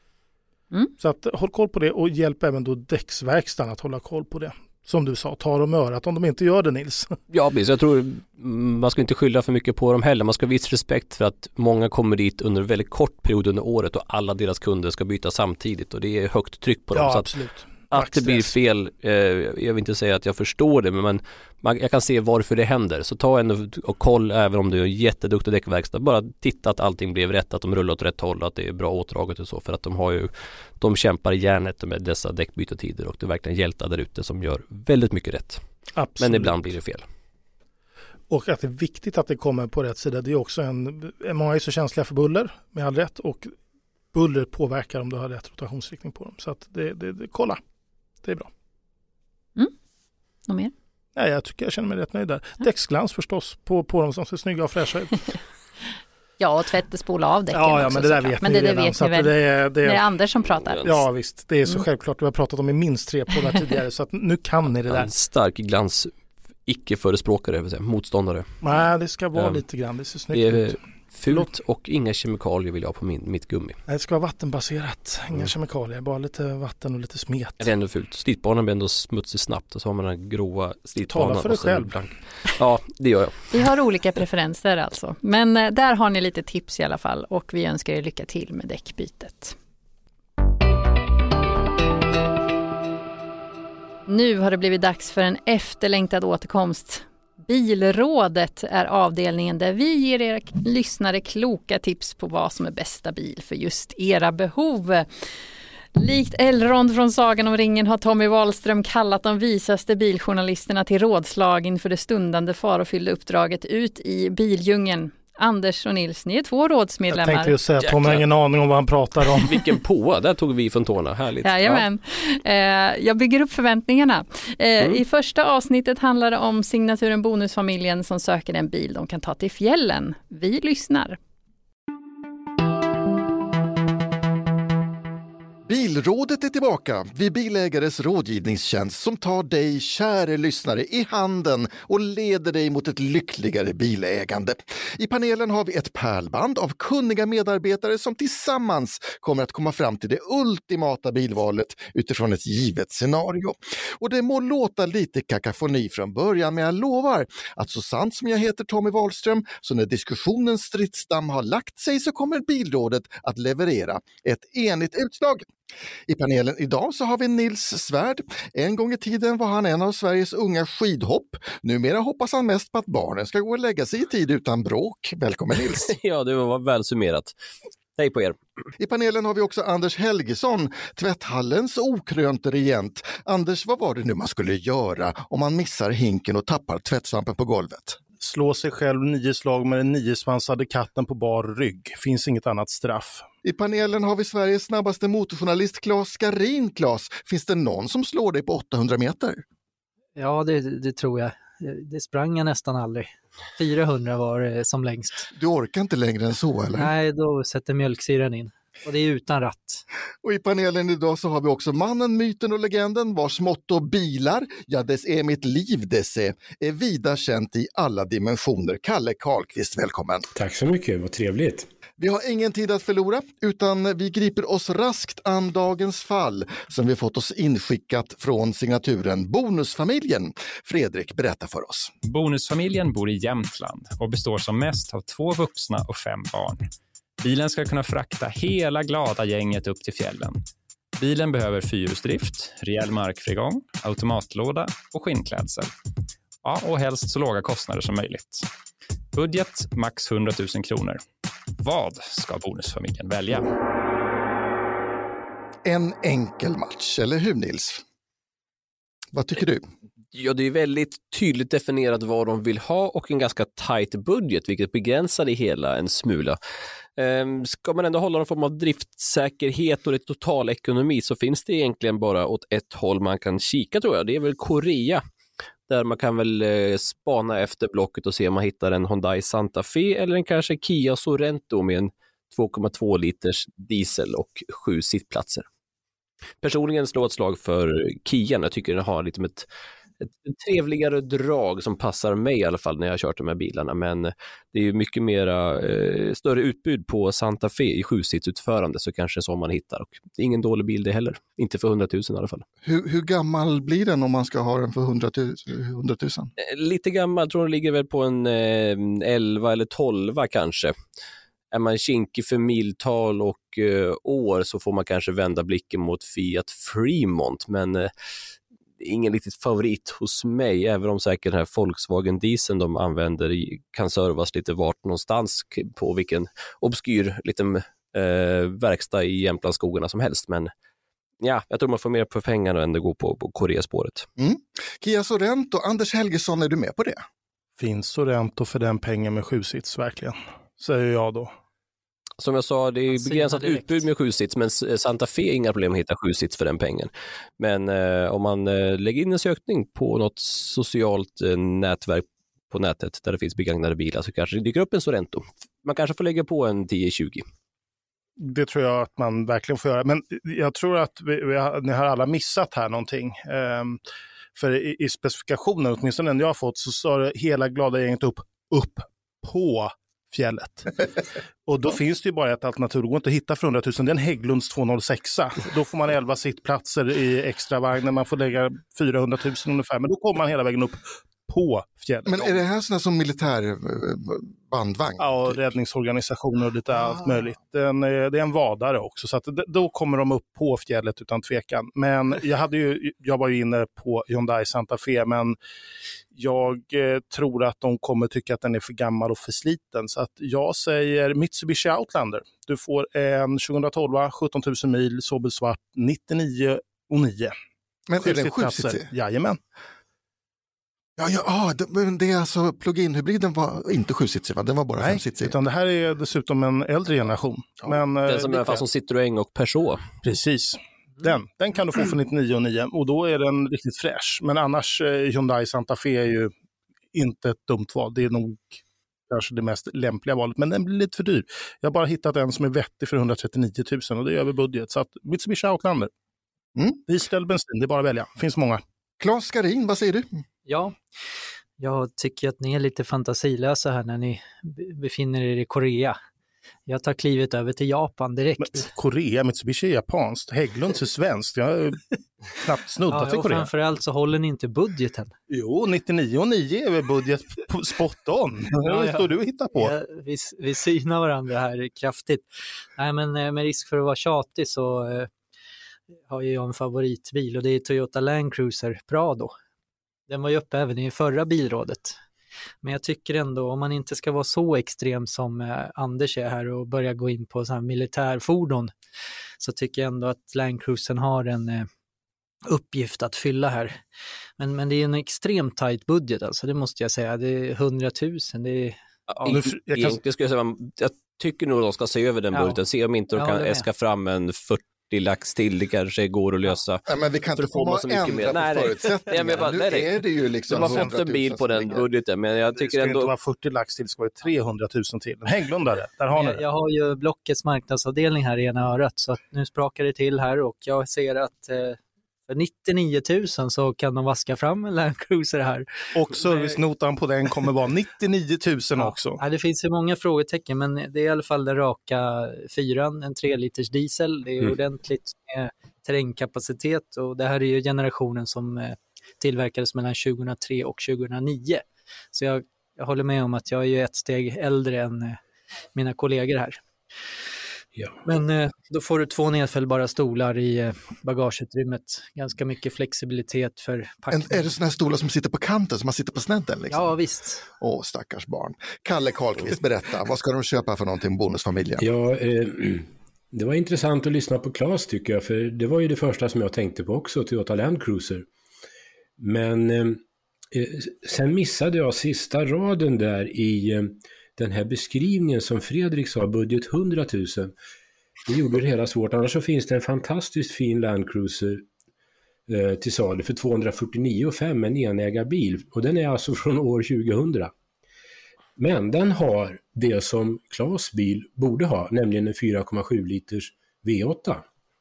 Så att håll koll på det och hjälp även då däcksverkstan att hålla koll på det. Som du sa, ta dem örat om de inte gör det, Nils. Ja, precis. Jag tror man ska inte skylla för mycket på dem heller. Man ska ha viss respekt för att många kommer dit under en väldigt kort period under året och alla deras kunder ska byta samtidigt och det är högt tryck på dem. Ja, så absolut. Att det blir fel, jag vill inte säga att jag förstår det, men jag kan se varför det händer. Så ta en och koll, även om du är en jätteduktig däckverkstad, bara titta att allting blev rätt, att de rullar åt rätt håll, att det är bra åtdraget och så, för att de kämpar i järnet med dessa däckbytetider och det är verkligen hjältar där ute som gör väldigt mycket rätt. Absolut. Men ibland blir det fel. Och att det är viktigt att det kommer på rätt sida, det är också många är så känsliga för buller med all rätt, och buller påverkar om du har rätt rotationsriktning på dem. Så att kolla. Det är bra. Något mer? Nej, jag känner mig rätt nöjd där. Däcksglans förstås på dem som ser snygga och fräscha ut. Ja, och tvättespola av däcken ja, också, men det där vet ni redan. Det vet ni väl. Det är Anders som pratar. Ja, visst. Det är så självklart. Vi har pratat om i minst 3 poddar tidigare, så att nu kan ni det där. En stark glans, icke-förespråkare, motståndare. Nej, det ska vara lite grann. Det ser snyggt ut. Fult och inga kemikalier vill jag ha på mitt gummi. Det ska vara vattenbaserat, inga kemikalier, bara lite vatten och lite smet. Det är ändå fult. Slitbanan blir ändå smutsig snabbt och så har man den grova slitbanan. Tala för dig själv. Ja, det gör jag. Vi har olika preferenser alltså. Men där har ni lite tips i alla fall och vi önskar er lycka till med däckbytet. Nu har det blivit dags för en efterlängtad återkomst. Bilrådet är avdelningen där vi ger er lyssnare kloka tips på vad som är bästa bil för just era behov. Likt Elrond från Sagan om ringen har Tommy Wahlström kallat de visaste biljournalisterna till rådslag inför det stundande farofyllda uppdraget ut i bildjungeln. Anders och Nils, ni är 2 rådsmedlemmar. Jag tänkte ju säga att Tom har ingen aning om vad han pratar om. Vilken påa, där tog vi från tårna, härligt. Jajamän. Jag bygger upp förväntningarna. I första avsnittet handlar det om signaturen Bonusfamiljen som söker en bil de kan ta till fjällen. Vi lyssnar. Bilrådet är tillbaka vid Bilägares rådgivningstjänst som tar dig, kära lyssnare, i handen och leder dig mot ett lyckligare bilägande. I panelen har vi ett pärlband av kunniga medarbetare som tillsammans kommer att komma fram till det ultimata bilvalet utifrån ett givet scenario. Och det må låta lite kakafoni från början, men jag lovar att så sant som jag heter Tommy Wahlström, så när diskussionens stridsdamm har lagt sig så kommer Bilrådet att leverera ett enigt utslag. I panelen idag så har vi Nils Svärd. En gång i tiden var han en av Sveriges unga skidhopp. Numera hoppas han mest på att barnen ska gå och lägga sig i tid utan bråk. Välkommen Nils! Ja, det var väl summerat. Hej på er! I panelen har vi också Anders Helgesson, tvätthallens okrönte regent. Anders, vad var det nu man skulle göra om man missar hinken och tappar tvättsvampen på golvet? Slå sig själv 9 slag med den 9-svansade katten på bar rygg. Finns inget annat straff. I panelen har vi Sveriges snabbaste motorjournalist Claes Skarin. Claes, finns det någon som slår dig på 800 meter? Ja, det tror jag. Det sprang jag nästan aldrig. 400 var det som längst. Du orkar inte längre än så, eller? Nej, då sätter mjölksyran in. Och det är utan ratt. Och i panelen idag så har vi också mannen, myten och legenden vars motto bilar, ja dess är mitt liv desse, är vida känt i alla dimensioner. Kalle Karlqvist, välkommen. Tack så mycket, vad trevligt. Vi har ingen tid att förlora, utan vi griper oss raskt an dagens fall som vi fått oss inskickat från signaturen Bonusfamiljen. Fredrik, berätta för oss. Bonusfamiljen bor i Jämtland och består som mest av 2 vuxna och 5 barn. Bilen ska kunna frakta hela glada gänget upp till fjällen. Bilen behöver fyrhjulsdrift, rejäl markfrigång, automatlåda och skinnklädsel. Ja, och helst så låga kostnader som möjligt. Budget max 100 000 kronor. Vad ska bonusfamiljen välja? En enkel match, eller hur Nils? Vad tycker du? Ja, det är väldigt tydligt definierat vad de vill ha och en ganska tight budget, vilket begränsar det hela en smula. Ska man ändå hålla någon form av driftsäkerhet och total ekonomi så finns det egentligen bara åt ett håll man kan kika, tror jag. Det är väl Korea, där man kan väl spana efter blocket och se om man hittar en Hyundai Santa Fe eller en kanske Kia Sorento med en 2,2 liters diesel och 7 sittplatser. Personligen slår ett slag för Kia. Jag tycker den har liksom ett trevligare drag som passar mig i alla fall när jag har kört de här bilarna, men det är ju mycket mera större utbud på Santa Fe i 7-sitsutförande, så kanske så man hittar, och det är ingen dålig bil det heller, inte för 100 000 i alla fall. Hur gammal blir den om man ska ha den för 100 000? Lite gammal, jag tror den ligger väl på en 11 eller 12 kanske. Är man kinkig för miltal och år så får man kanske vända blicken mot Fiat Fremont, men ingen riktigt favorit hos mig, även om säkert den här Volkswagen-dieseln de använder kan servas lite vart någonstans på vilken obskyr liten verkstad i Jämtlandsskogarna som helst. Men ja, jag tror man får mer för pengarna än det går på Koreaspåret. Kia Sorento, Anders Helgesson, är du med på det? Finns Sorento för den pengen med 7-sits verkligen, säger jag då. Som jag sa, det är begränsat utbud med 7-sits, men Santa Fe är inga problem att hitta 7-sits för den pengen. Men om man lägger in en sökning på något socialt nätverk på nätet där det finns begagnade bilar så kanske det dyker upp en Sorento. Man kanske får lägga på en 10-20. Det tror jag att man verkligen får göra. Men jag tror att ni har alla missat här någonting. För i specifikationen, åtminstone den jag har fått, så sa det hela glada gänget upp på fjället. Och då finns det ju bara ett alternativ. Det går inte att hitta för 100 000. Det är en Hägglunds 206. Då får man 11 sittplatser i extra vagnen. Man får lägga 400 000 ungefär. Men då kommer man hela vägen upp på fjället. Men är det här sådana som militär bandvagn? Ja, räddningsorganisationer och lite allt möjligt. Det är en vadare också. Så att då kommer de upp på fjället utan tvekan. Men jag var ju inne på Hyundai Santa Fe, men jag tror att de kommer tycka att den är för gammal och för sliten. Så att jag säger Mitsubishi Outlander. Du får en 2012, 17 000 mil, sobelsvart, 99,9. Men är det en 7-sitsig? Jajamän. Ja, det är alltså plug-in-hybriden var inte 7-sitsig, va? Den var bara 5-sitsig. Utan det här är dessutom en äldre generation. Ja, men, den som är fast som Citroën och Peugeot. Precis. Den kan du få för 99,9 och då är den riktigt fräsch. Men annars Hyundai Santa Fe är ju inte ett dumt val. Det är nog kanske det mest lämpliga valet, men den blir lite för dyr. Jag har bara hittat en som är vettig för 139 000 och det är över budget. Så att Mitsubishi Outlander. Diesel eller bensin, det är bara att välja. Finns många. Claes Skarin, vad säger du? Ja, jag tycker att ni är lite fantasilösa här när ni befinner er i Korea. Jag tar klivet över till Japan direkt. Men Korea, Mitsubishi är japanskt. Hägglunds är svenskt. Jag har knappt snuddat till Korea. Framförallt så håller ni inte budgeten. Jo, 99,9 är väl budget spot on. Det står du och hittar på. Ja, vi synar varandra här kraftigt. Nej, men med risk för att vara tjatig så har jag en favoritbil och det är Toyota Land Cruiser Prado. Den var ju uppe även i förra bilrådet. Men jag tycker ändå, om man inte ska vara så extrem som Anders är här och börja gå in på så här militärfordon, så tycker jag ändå att Land Cruisern har en uppgift att fylla här. Men det är en extremt tajt budget alltså, det måste jag säga. Det är 100 000. Det är, Egentligen skulle jag säga, jag tycker nog de ska se över den budgeten. Se om inte de kan äska fram en 40 lax till, det kanske går att lösa. Ja, men vi kan inte få ändra på förutsättningarna. Nu är det ju liksom de har fått en bil på den budgeten, men jag tycker ändå... Det ska inte vara 40 lax till, det ska vara 300 000 till. Hägglundare, där har ni det. Jag har ju Blockets marknadsavdelning här i ena örat, så att nu sprakar det till här och jag ser att för 99 000 så kan de vaska fram en Land Cruiser här. Och servicenotan på den kommer vara 99 000 också. Ja, det finns ju många frågetecken, men det är i alla fall den raka 4, en 3 liters diesel. Det är ordentligt med terrängkapacitet och det här är ju generationen som tillverkades mellan 2003 och 2009. Så jag håller med om att jag är ju ett steg äldre än mina kollegor här. Ja. Men då får du 2 nedfällbara stolar i bagageutrymmet. Ganska mycket flexibilitet för packning. Är det såna här stolar som sitter på kanten, som man sitter på snedden? Liksom? Ja, visst. Åh, stackars barn. Kalle Karlqvist, berätta. Vad ska de köpa för någonting, bonusfamiljen? Ja, det var intressant att lyssna på Claes tycker jag. För det var ju det första som jag tänkte på också, Toyota Land Cruiser. Men sen missade jag sista raden där i... den här beskrivningen som Fredrik sa, budget 100 000, det gjorde det hela svårt. Annars så finns det en fantastiskt fin Land Cruiser till salu för 249,5, en enägarbil. Och den är alltså från år 2000. Men den har det som Claes bil borde ha, nämligen en 4,7 liters V8.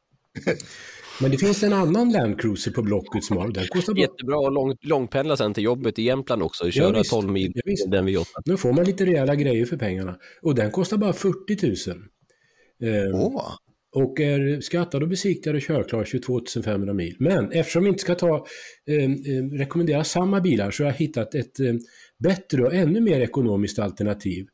Men det finns en annan Land Cruiser på Blocket som har. Den kostar bara... Jättebra att långpendla sen till jobbet i Jämtland också och köra 12 mil den V8. Nu får man lite rejäla grejer för pengarna. Och den kostar bara 40 000. Och är skattad och besiktad och körklar 22 500 mil. Men eftersom vi inte ska rekommendera samma bilar, så har jag hittat ett bättre och ännu mer ekonomiskt alternativ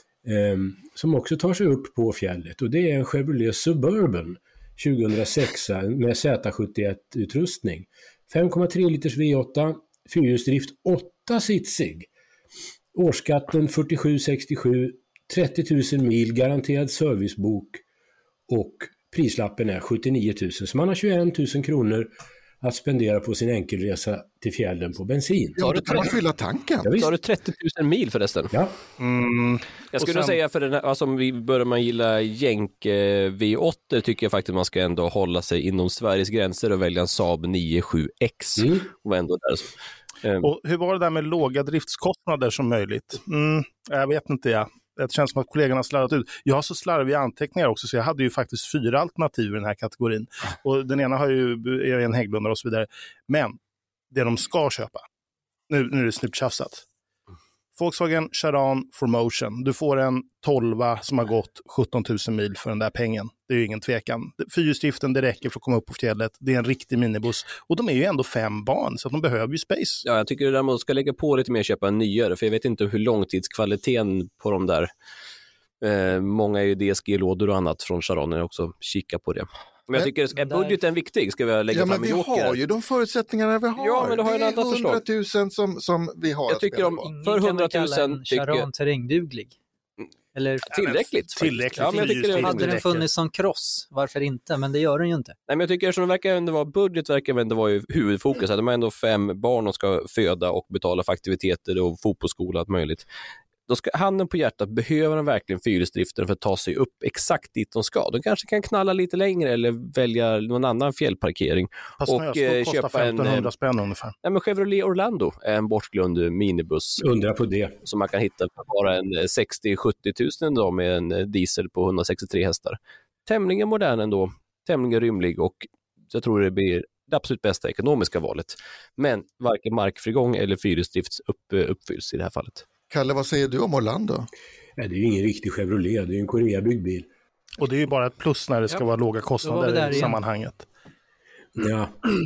som också tar sig upp på fjället. Och det är en Chevrolet Suburban 2006 med Z71-utrustning. 5,3 liters V8, fyrhjulsdrift, 8 sitsig. Årsskatten 47,67, 30 000 mil, garanterad servicebok och prislappen är 79 000. Så man har 21 000 kronor att spendera på sin enkelresa till fjällen på bensin. Ja, då kan man fylla tanken. Ja, så har du 30 000 mil förresten. Ja. Jag skulle säga för den här, alltså om vi börjar man gilla jänk V8 tycker jag faktiskt man ska ändå hålla sig inom Sveriges gränser och välja en Saab 97X. Och ändå där. Och hur var det där med låga driftskostnader som möjligt? Jag vet inte. Det känns som att kollegorna har slarvat ut. Jag har så slarviga anteckningar också, så jag hade ju faktiskt 4 alternativ i den här kategorin. Och den ena är en Hägglundare och så vidare. Men det de ska köpa, nu är det snyggt tjafsat. Volkswagen Charan 4Motion. Du får en 12 som har gått 17 000 mil för den där pengen. Det är ju ingen tvekan. Fyrhjulsdriften, det räcker för att komma upp på fjället. Det är en riktig minibuss. Och de är ju ändå 5 barn, så att de behöver ju space. Ja, jag tycker det där man ska lägga på lite mer och köpa en nyare. För jag vet inte hur långtidskvaliteten på de där. Många är ju DSG-lådor och annat från Charan också. Kika på det. Men jag tycker, är budgeten viktig? Ska vi lägga fram en joker? Ja, men vi har ju de förutsättningarna vi har. Ja, men då har jag en annan förslag. Det är 100 000 som vi har. Jag tycker om för 100 000 Charan terrängduglig. Eller tillräckligt. Ja, men jag tycker hade den funnits som cross, varför inte? Men det gör den ju inte. Nej, men jag tycker som det verkar ändå vara budget, verkar ändå vara ju huvudfokus. De har ändå 5 barn och ska föda och betala för aktiviteter och fotbollsskola och allt möjligt. då ska handen på hjärtat, behöver de verkligen fyrhjulsdriften för att ta sig upp exakt dit de ska? De kanske kan knalla lite längre eller välja någon annan fjällparkering. Och köpa 1500 spänn ungefär. Ja, men Chevrolet Orlando är en bortglömd minibuss. Undra på det. Som man kan hitta för bara en 60-70 tusen då med en diesel på 163 hästar. Tämligen modern ändå, tämligen rymlig och jag tror det blir det absolut bästa ekonomiska valet. Men varken markfrigång eller fyrhjulsdrift uppfylls i det här fallet. Kalle, vad säger du om Orlando? Ja, det är ju ingen riktig Chevrolet, det är ju en Koreabyggd bil. Och det är ju bara ett plus när det ska vara låga kostnader i sammanhanget. Ja.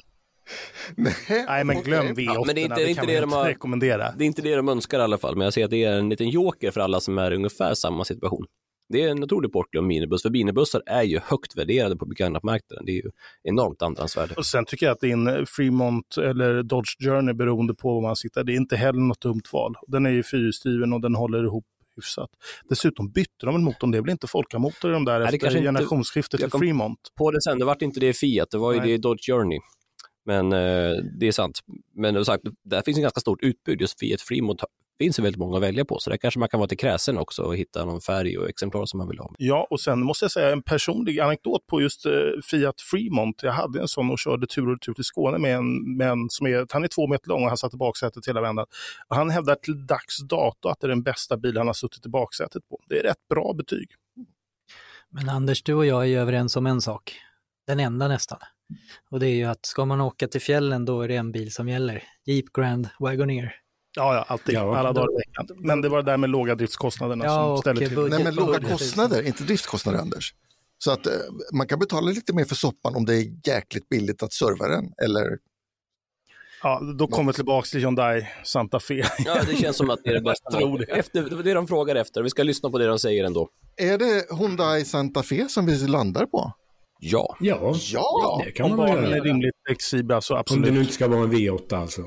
Nej, men glöm V8, men det är inte det de har rekommendera. Det är inte det de önskar i alla fall, men jag ser att det är en liten joker för alla som är i ungefär samma situation. Det är en otrolig bortglömd minibuss, för minibussar är ju högt värderade på begagnatmarknaden. Det är ju enormt andrahandsvärde. Och sen tycker jag att din Fremont eller Dodge Journey, beroende på var man sitter, det är inte heller något dumt val. Den är ju fyrhjulsdriven och den håller ihop hyfsat. Dessutom bytte de en motor, det blir inte Folka-motor i de där efter generationsskiftet till Fremont. På det sen, det var inte det Fiat, det var ju det Dodge Journey. Men det är sant. Men det sagt, där finns en ganska stort utbud. Just Fiat Fremont finns ju väldigt många att välja på. Så där kanske man kan vara till kräsen också och hitta någon färg och exemplar som man vill ha. Ja, och sen måste jag säga en personlig anekdot på just Fiat Fremont. Jag hade en sån och körde tur och tur till Skåne med en som han är 2 meter lång och han satt i baksätet hela vändan. Och han hävdar till dags dato att det är den bästa bil han har suttit i baksätet på. Det är rätt bra betyg. Men Anders, du och jag är ju överens om en sak. Den enda nästan. Och det är ju att ska man åka till fjällen, då är det en bil som gäller. Jeep Grand Wagoneer. Ja, alltid. Alla dagar i veckan. Men det var det där med låga driftskostnaderna som ställer till. Nej, men låga kostnader, inte driftskostnader, Anders. Så att man kan betala lite mer för soppan om det är jäkligt billigt att serva den, eller... Ja, då kommer vi tillbaka till Hyundai Santa Fe. Ja, det känns som att det är det bästa. Det var det de frågar efter. Vi ska lyssna på det de säger ändå. Är det Hyundai Santa Fe som vi landar på? Ja. Det kan man göra. Om är rimligt flexibel, så absolut. Om det nu inte ska vara en V8 alltså.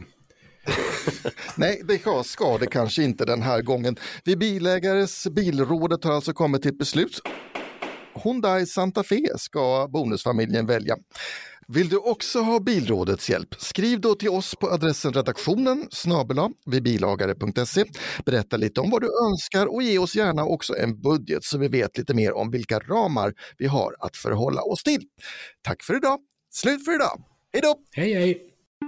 Nej, det ska det kanske inte den här gången. Vi bilägares bilrådet har alltså kommit till ett beslut. Hyundai Santa Fe ska bonusfamiljen välja. Vill du också ha bilrådets hjälp? Skriv då till oss på adressen redaktionen@vibilagare.se. Berätta lite om vad du önskar och ge oss gärna också en budget så vi vet lite mer om vilka ramar vi har att förhålla oss till. Tack för idag. Slut för idag. Hej då! Hej!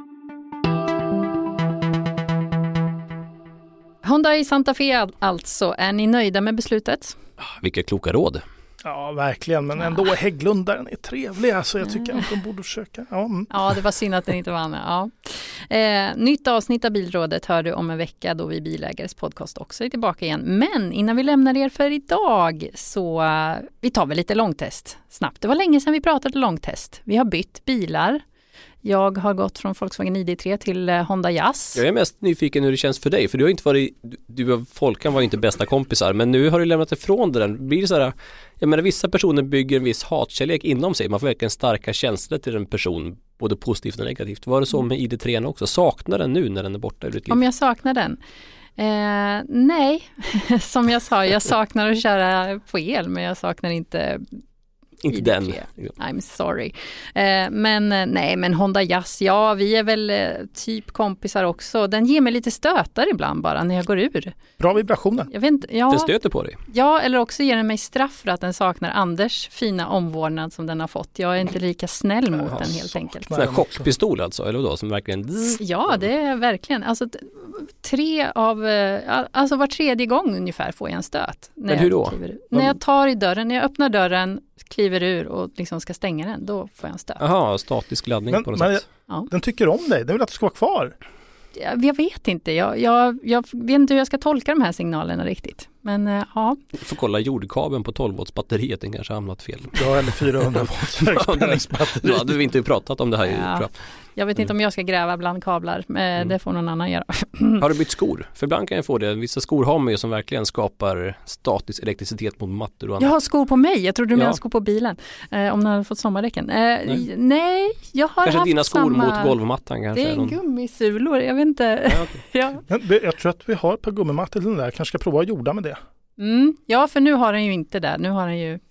Hyundai Santa Fe alltså. Är ni nöjda med beslutet? Vilka kloka råd. Ja, verkligen. Men ändå Hägglundaren är trevlig. Så jag tycker att de borde försöka. Ja, det var synd att den inte vann. Ja. Nytt avsnitt av Bilrådet hör du om en vecka då vi bilägares podcast också är tillbaka igen. Men innan vi lämnar er för idag så vi tar väl lite långtest snabbt. Det var länge sedan vi pratade långtest. Vi har bytt bilar. Jag har gått från Volkswagen ID3 till Honda Jazz. Jag är mest nyfiken hur det känns för dig. För du har inte varit, du och Folkan var ju inte bästa kompisar. Men nu har du lämnat ifrån den. Blir det så här, jag menar vissa personer bygger en viss hatkärlek inom sig. Man får verkligen starka känslor till en person. Både positivt och negativt. Var det så med ID3 också? Saknar den nu när den är borta ur ditt liv? Om jag saknar den? Nej, som jag sa. Jag saknar att köra på el. Men jag saknar inte... Inte den. I'm sorry. Men Honda Jazz, ja, vi är väl typ kompisar också. Den ger mig lite stötar ibland bara när jag går ur. Bra vibrationer. Jag vet inte, ja. Den stöter på dig. Ja, eller också ger den mig straff för att den saknar Anders fina omvårdnad som den har fått. Jag är inte lika snäll mot den helt enkelt. Sån här chockpistol alltså, eller då, som verkligen... Ja, det är verkligen. Alltså var tredje gång ungefär får jag en stöt. Men hur då? När jag tar i dörren, när jag öppnar dörren, kliver ur och liksom ska stänga den, då får jag en stöt. Jaha, statisk laddning på något sätt. Ja. Den tycker om dig, den vill att du ska vara kvar. Jag vet inte, jag vet inte hur jag ska tolka de här signalerna riktigt. Men ja. Du får kolla jordkabeln på 12-volts-batteriet, den kanske har hamnat fel. Ja, eller 400 volts högspänningsbatteri. Då hade vi inte pratat om det här. Ja. Jag vet inte om jag ska gräva bland kablar, men det får någon annan göra. Har du bytt skor? För ibland kan jag få det. Vissa skor har man ju som verkligen skapar statisk elektricitet mot mattor och annat. Jag har skor på mig, jag trodde du menade skor på bilen. Om den hade fått sommardäcken. Nej, jag har kanske haft dina skor samma... mot golvmattan kanske. Det är gummisulor, jag vet inte. Ja, okay. Jag tror att vi har ett par gummimattor till den där. Kanske ska prova att jorda med det. Ja, för nu har den ju inte där. Nu har den ju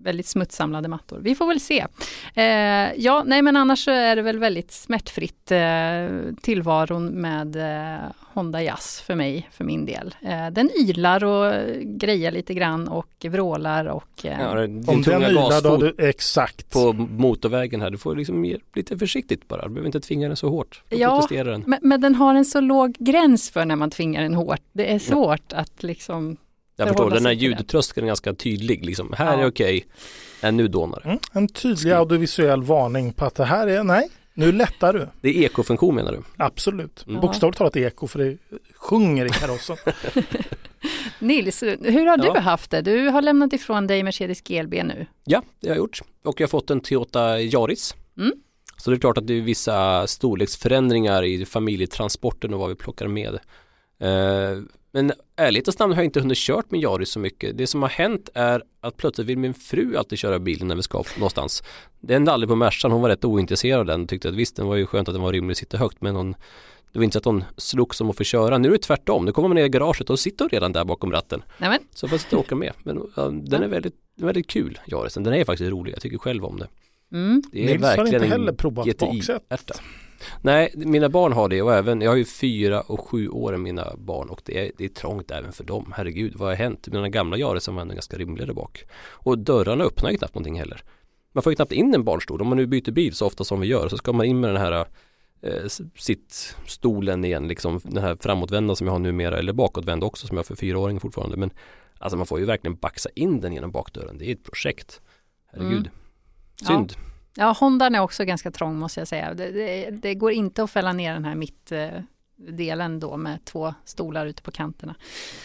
väldigt smutssamlade mattor. Vi får väl se. Men annars så är det väl väldigt smärtfritt tillvaron med Honda Jazz för mig, för min del. Den ylar och grejar lite grann och vrålar och... Din tunga gasfot exakt. på motorvägen här, du får liksom ge lite försiktigt bara. Du behöver inte tvinga den så hårt. Den. Men den har en så låg gräns för när man tvingar den hårt. Det är svårt att liksom... Jag förstår, den här ljudtröskeln är ganska tydlig. Liksom. Här är okej. Nu dånar det. En tydlig audiovisuell varning på att det här är, nej, nu lättar du. Det är ekofunktion menar du? Absolut. Bokstavligt talat eko, för det sjunger i karossen. Nils, hur har du haft det? Du har lämnat ifrån dig Mercedes GLB nu. Ja, det har jag gjort. Och jag har fått en Toyota Yaris. Så det är klart att det är vissa storleksförändringar i familjetransporten och vad vi plockar med. Men ärligt har jag inte hunnit kört med Yaris så mycket. Det som har hänt är att plötsligt vill min fru alltid köra bilen när vi ska någonstans. Det hände aldrig på Mercan, hon var rätt ointresserad av den och tyckte att visst, den var ju skönt att den var rimlig att sitta högt, men det var inte så att hon slog som att få köra. Nu är det tvärtom, nu kommer man ner i garaget och sitter redan där bakom ratten. Nämen. Så får jag sitta och åka med. Men den är väldigt kul, Yarisen. Den är faktiskt rolig, jag tycker själv om det. Det är Nils verkligen har inte heller provat GTI-ärta. Nej, mina barn har det och även, jag har ju 4 och 7 år mina barn och det är trångt även för dem. Herregud, vad har hänt? Mina gamla Yarisen var ändå ganska rimliga där bak. Och dörrarna öppnar ju knappt någonting heller. Man får ju knappt in en barnstol. Om man nu byter bil så ofta som vi gör så ska man in med den här sittstolen igen, liksom den här framåtvända som jag har numera, eller bakåtvända också som jag har för 4-åringen fortfarande. Men alltså man får ju verkligen baxa in den genom bakdörren. Det är ett projekt. Herregud. Synd. Ja, Hondan är också ganska trång måste jag säga. Det går inte att fälla ner den här mittdelen då med 2 stolar ute på kanterna.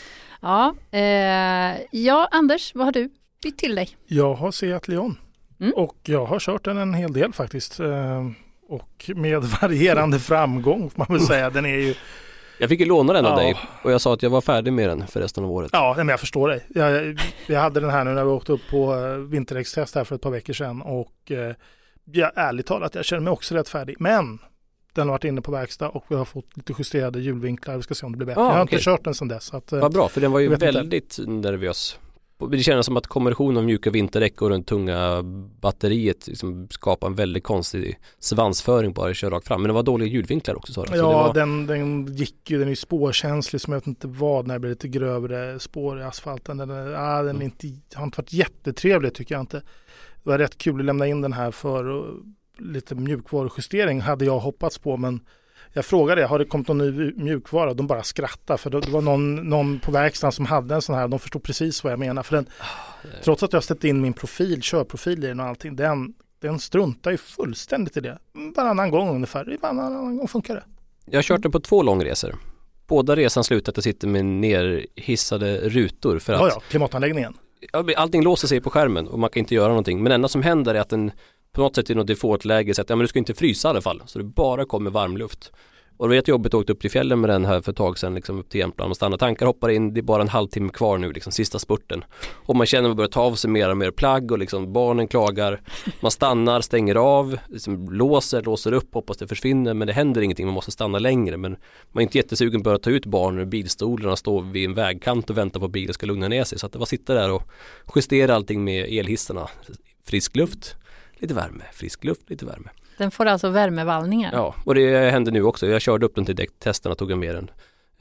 Ja, Anders, vad har du bytt till dig? Jag har Seat Leon och jag har kört den en hel del faktiskt. Och med varierande framgång får man väl säga. Den är ju... Jag fick ju låna den av dig och jag sa att jag var färdig med den för resten av året. Ja, men jag förstår dig. Jag hade den här nu när vi åkte upp på vinterdäckstest här för ett par veckor sedan och ärligt talat, jag känner mig också rätt färdig. Men den har varit inne på verkstad och vi har fått lite justerade hjulvinklar. Vi ska se om det blir bättre. Jag har inte kört den sedan dess. Vad bra, för den var ju väldigt nervös. Det känns som att kombinationen av mjuka vinterdäck och den tunga batteriet liksom skapar en väldigt konstig svansföring bara att köra rakt fram. Men det var dåliga ljudvinklar också. Så ja, den gick ju, den är ju spårkänslig som jag vet inte vad när det blir lite grövre spår i asfalten. Den har inte varit jättetrevlig tycker jag inte. Det var rätt kul att lämna in den här för lite mjukvarujustering hade jag hoppats på, men jag frågade, har det kommit någon ny mjukvara? De bara skrattade för det var någon på verkstaden som hade en sån här, de förstod precis vad jag menar. För den, trots att jag ställt in min körprofil i den och allting, den struntar ju fullständigt i det. Varannan gång ungefär, varannan gång funkar det. Jag har kört den på 2 långresor. Båda resan slutar att jag sitter med nerhissade rutor för att... Ja, klimatanläggningen. Allting låser sig på skärmen och man kan inte göra någonting. Men det enda som händer är att den på något sätt i något default-läge så att men du ska inte frysa i alla fall. Så det bara kommer varmluft. Och det var jättejobbigt att åka upp till fjällen med den här för ett tag sedan liksom upp till Jämtland och stanna tankar, hoppar in, det är bara en halvtimme kvar nu liksom sista spurten. Och man känner att man börjar ta av sig mer och mer plagg och liksom barnen klagar. Man stannar, stänger av, liksom låser upp, hoppas det försvinner, men det händer ingenting, man måste stanna längre. Men man är inte jättesugen på att ta ut barnen ur bilstolarna och stå vid en vägkant och vänta på att bilen ska lugna ner sig. Så att det var sitta där och justera allting med elhissarna. Frisk luft, lite värme, frisk luft, lite värme. Den får alltså värmevallningar. Ja, och det hände nu också. Jag körde upp den till däcktesterna och tog jag med den.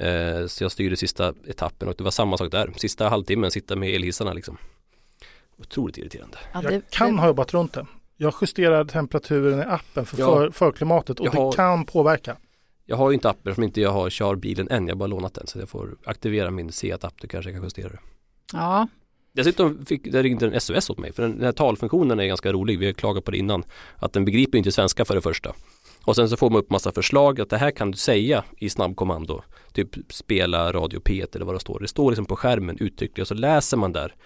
Så jag styrde sista etappen och det var samma sak där. Sista halvtimmen sitta med elhissarna liksom. Otroligt irriterande. Ja, jag kan ha jobbat runt det. Jag justerar temperaturen i appen för klimatet och det kan påverka. Jag har ju inte appen som inte jag har kör bilen än. Jag har bara lånat den så jag får aktivera min Seat-app. Det kanske jag kan justera det. Ja. Dessutom det ringde en SOS åt mig. För den här talfunktionen är ganska rolig. Vi har klagat på det innan. Att den begriper inte svenska för det första. Och sen så får man upp massa förslag. Att det här kan du säga i snabbkommando. Typ spela radio P1 eller vad det står. Det står liksom på skärmen uttryckligt. Och så läser man där.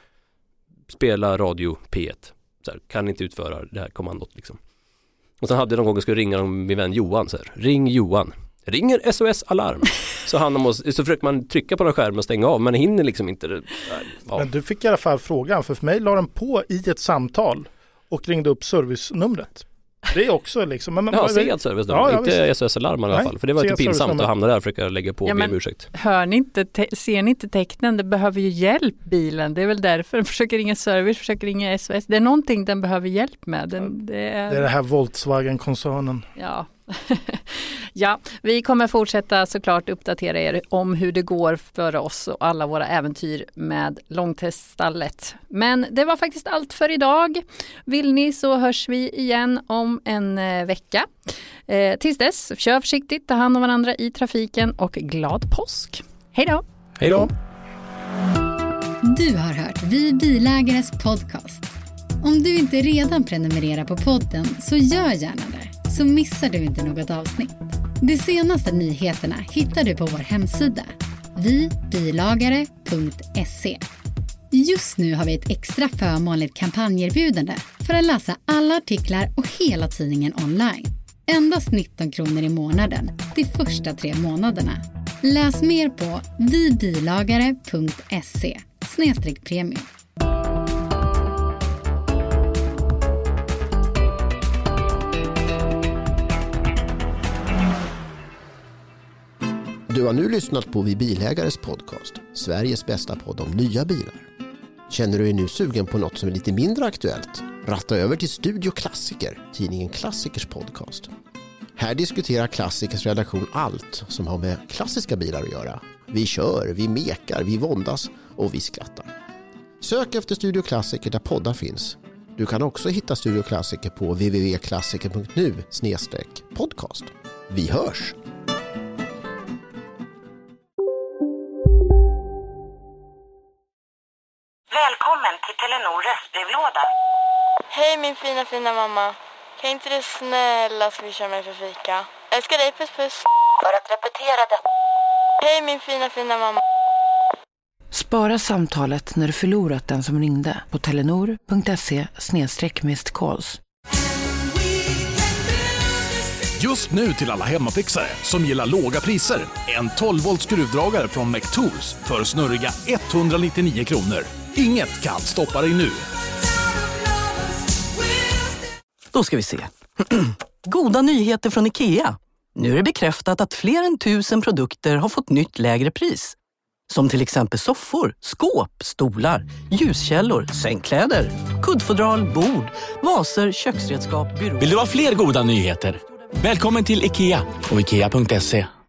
Spela radio P1. Så här, kan inte utföra det här kommandot liksom. Och sen hade jag någon gång jag skulle ringa min vän Johan. Så här, ring Johan. Ringer SOS-alarm. Så försöker man trycka på den skärmen och stänga av. Men hinner liksom inte det. Ja. Men du fick i alla fall frågan. För mig la den på i ett samtal. Och ringde upp servicenumret. Det är också liksom... Men, ja, Seat service då. Inte SOS-alarm i alla fall. För det var lite pinsamt att hamna där och försöka lägga på och be om ursäkt. Hör ni inte, ser ni inte tecknen? Det behöver ju hjälp, bilen. Det är väl därför den försöker ringa service, försöker ringa SOS. Det är någonting den behöver hjälp med. Det är det här Volkswagen-koncernen. Ja. Ja, vi kommer fortsätta såklart uppdatera er om hur det går för oss och alla våra äventyr med långteststallet. Men det var faktiskt allt för idag. Vill ni så hörs vi igen om en vecka. Tills dess, kör försiktigt, ta hand om varandra i trafiken och glad påsk. Hej då! Hej då! Du har hört Vi Bilägares podcast. Om du inte redan prenumererar på podden så gör gärna det. Så missar du inte något avsnitt. De senaste nyheterna hittar du på vår hemsida vibilagare.se. Just nu har vi ett extra förmånligt kampanjerbjudande för att läsa alla artiklar och hela tidningen online. Endast 19 kronor i månaden, de första 3 månaderna. Läs mer på vibilagare.se/premium. Du har nu lyssnat på Vi Bilägares podcast, Sveriges bästa podd om nya bilar. Känner du dig nu sugen på något som är lite mindre aktuellt? Ratta över till Studio Klassiker, tidningen Klassikers podcast. Här diskuterar Klassikers redaktion allt som har med klassiska bilar att göra. Vi kör, vi mekar, vi våndas och vi skrattar. Sök efter Studio Klassiker där poddar finns. Du kan också hitta Studio Klassiker på www.klassiker.nu/podcast. Vi hörs! Välkommen till Telenor röstbrevlåda. Hej min fina mamma. Kan inte du snälla swisha mig för fika? Älskar dig, puss puss. För att repetera det. Hej min fina mamma. Spara samtalet när du förlorat den som ringde på telenor.se/missed-calls. Just nu till alla hemmafixare som gillar låga priser. En 12-volt skruvdragare från McTools för snurriga 199 kronor. Inget kan stoppa dig nu. Då ska vi se. Goda nyheter från IKEA. Nu är det bekräftat att fler än 1000 produkter har fått nytt lägre pris. Som till exempel soffor, skåp, stolar, ljuskällor, sängkläder, kuddfodral, bord, vaser, köksredskap, byråer. Vill du ha fler goda nyheter? Välkommen till IKEA och IKEA.se.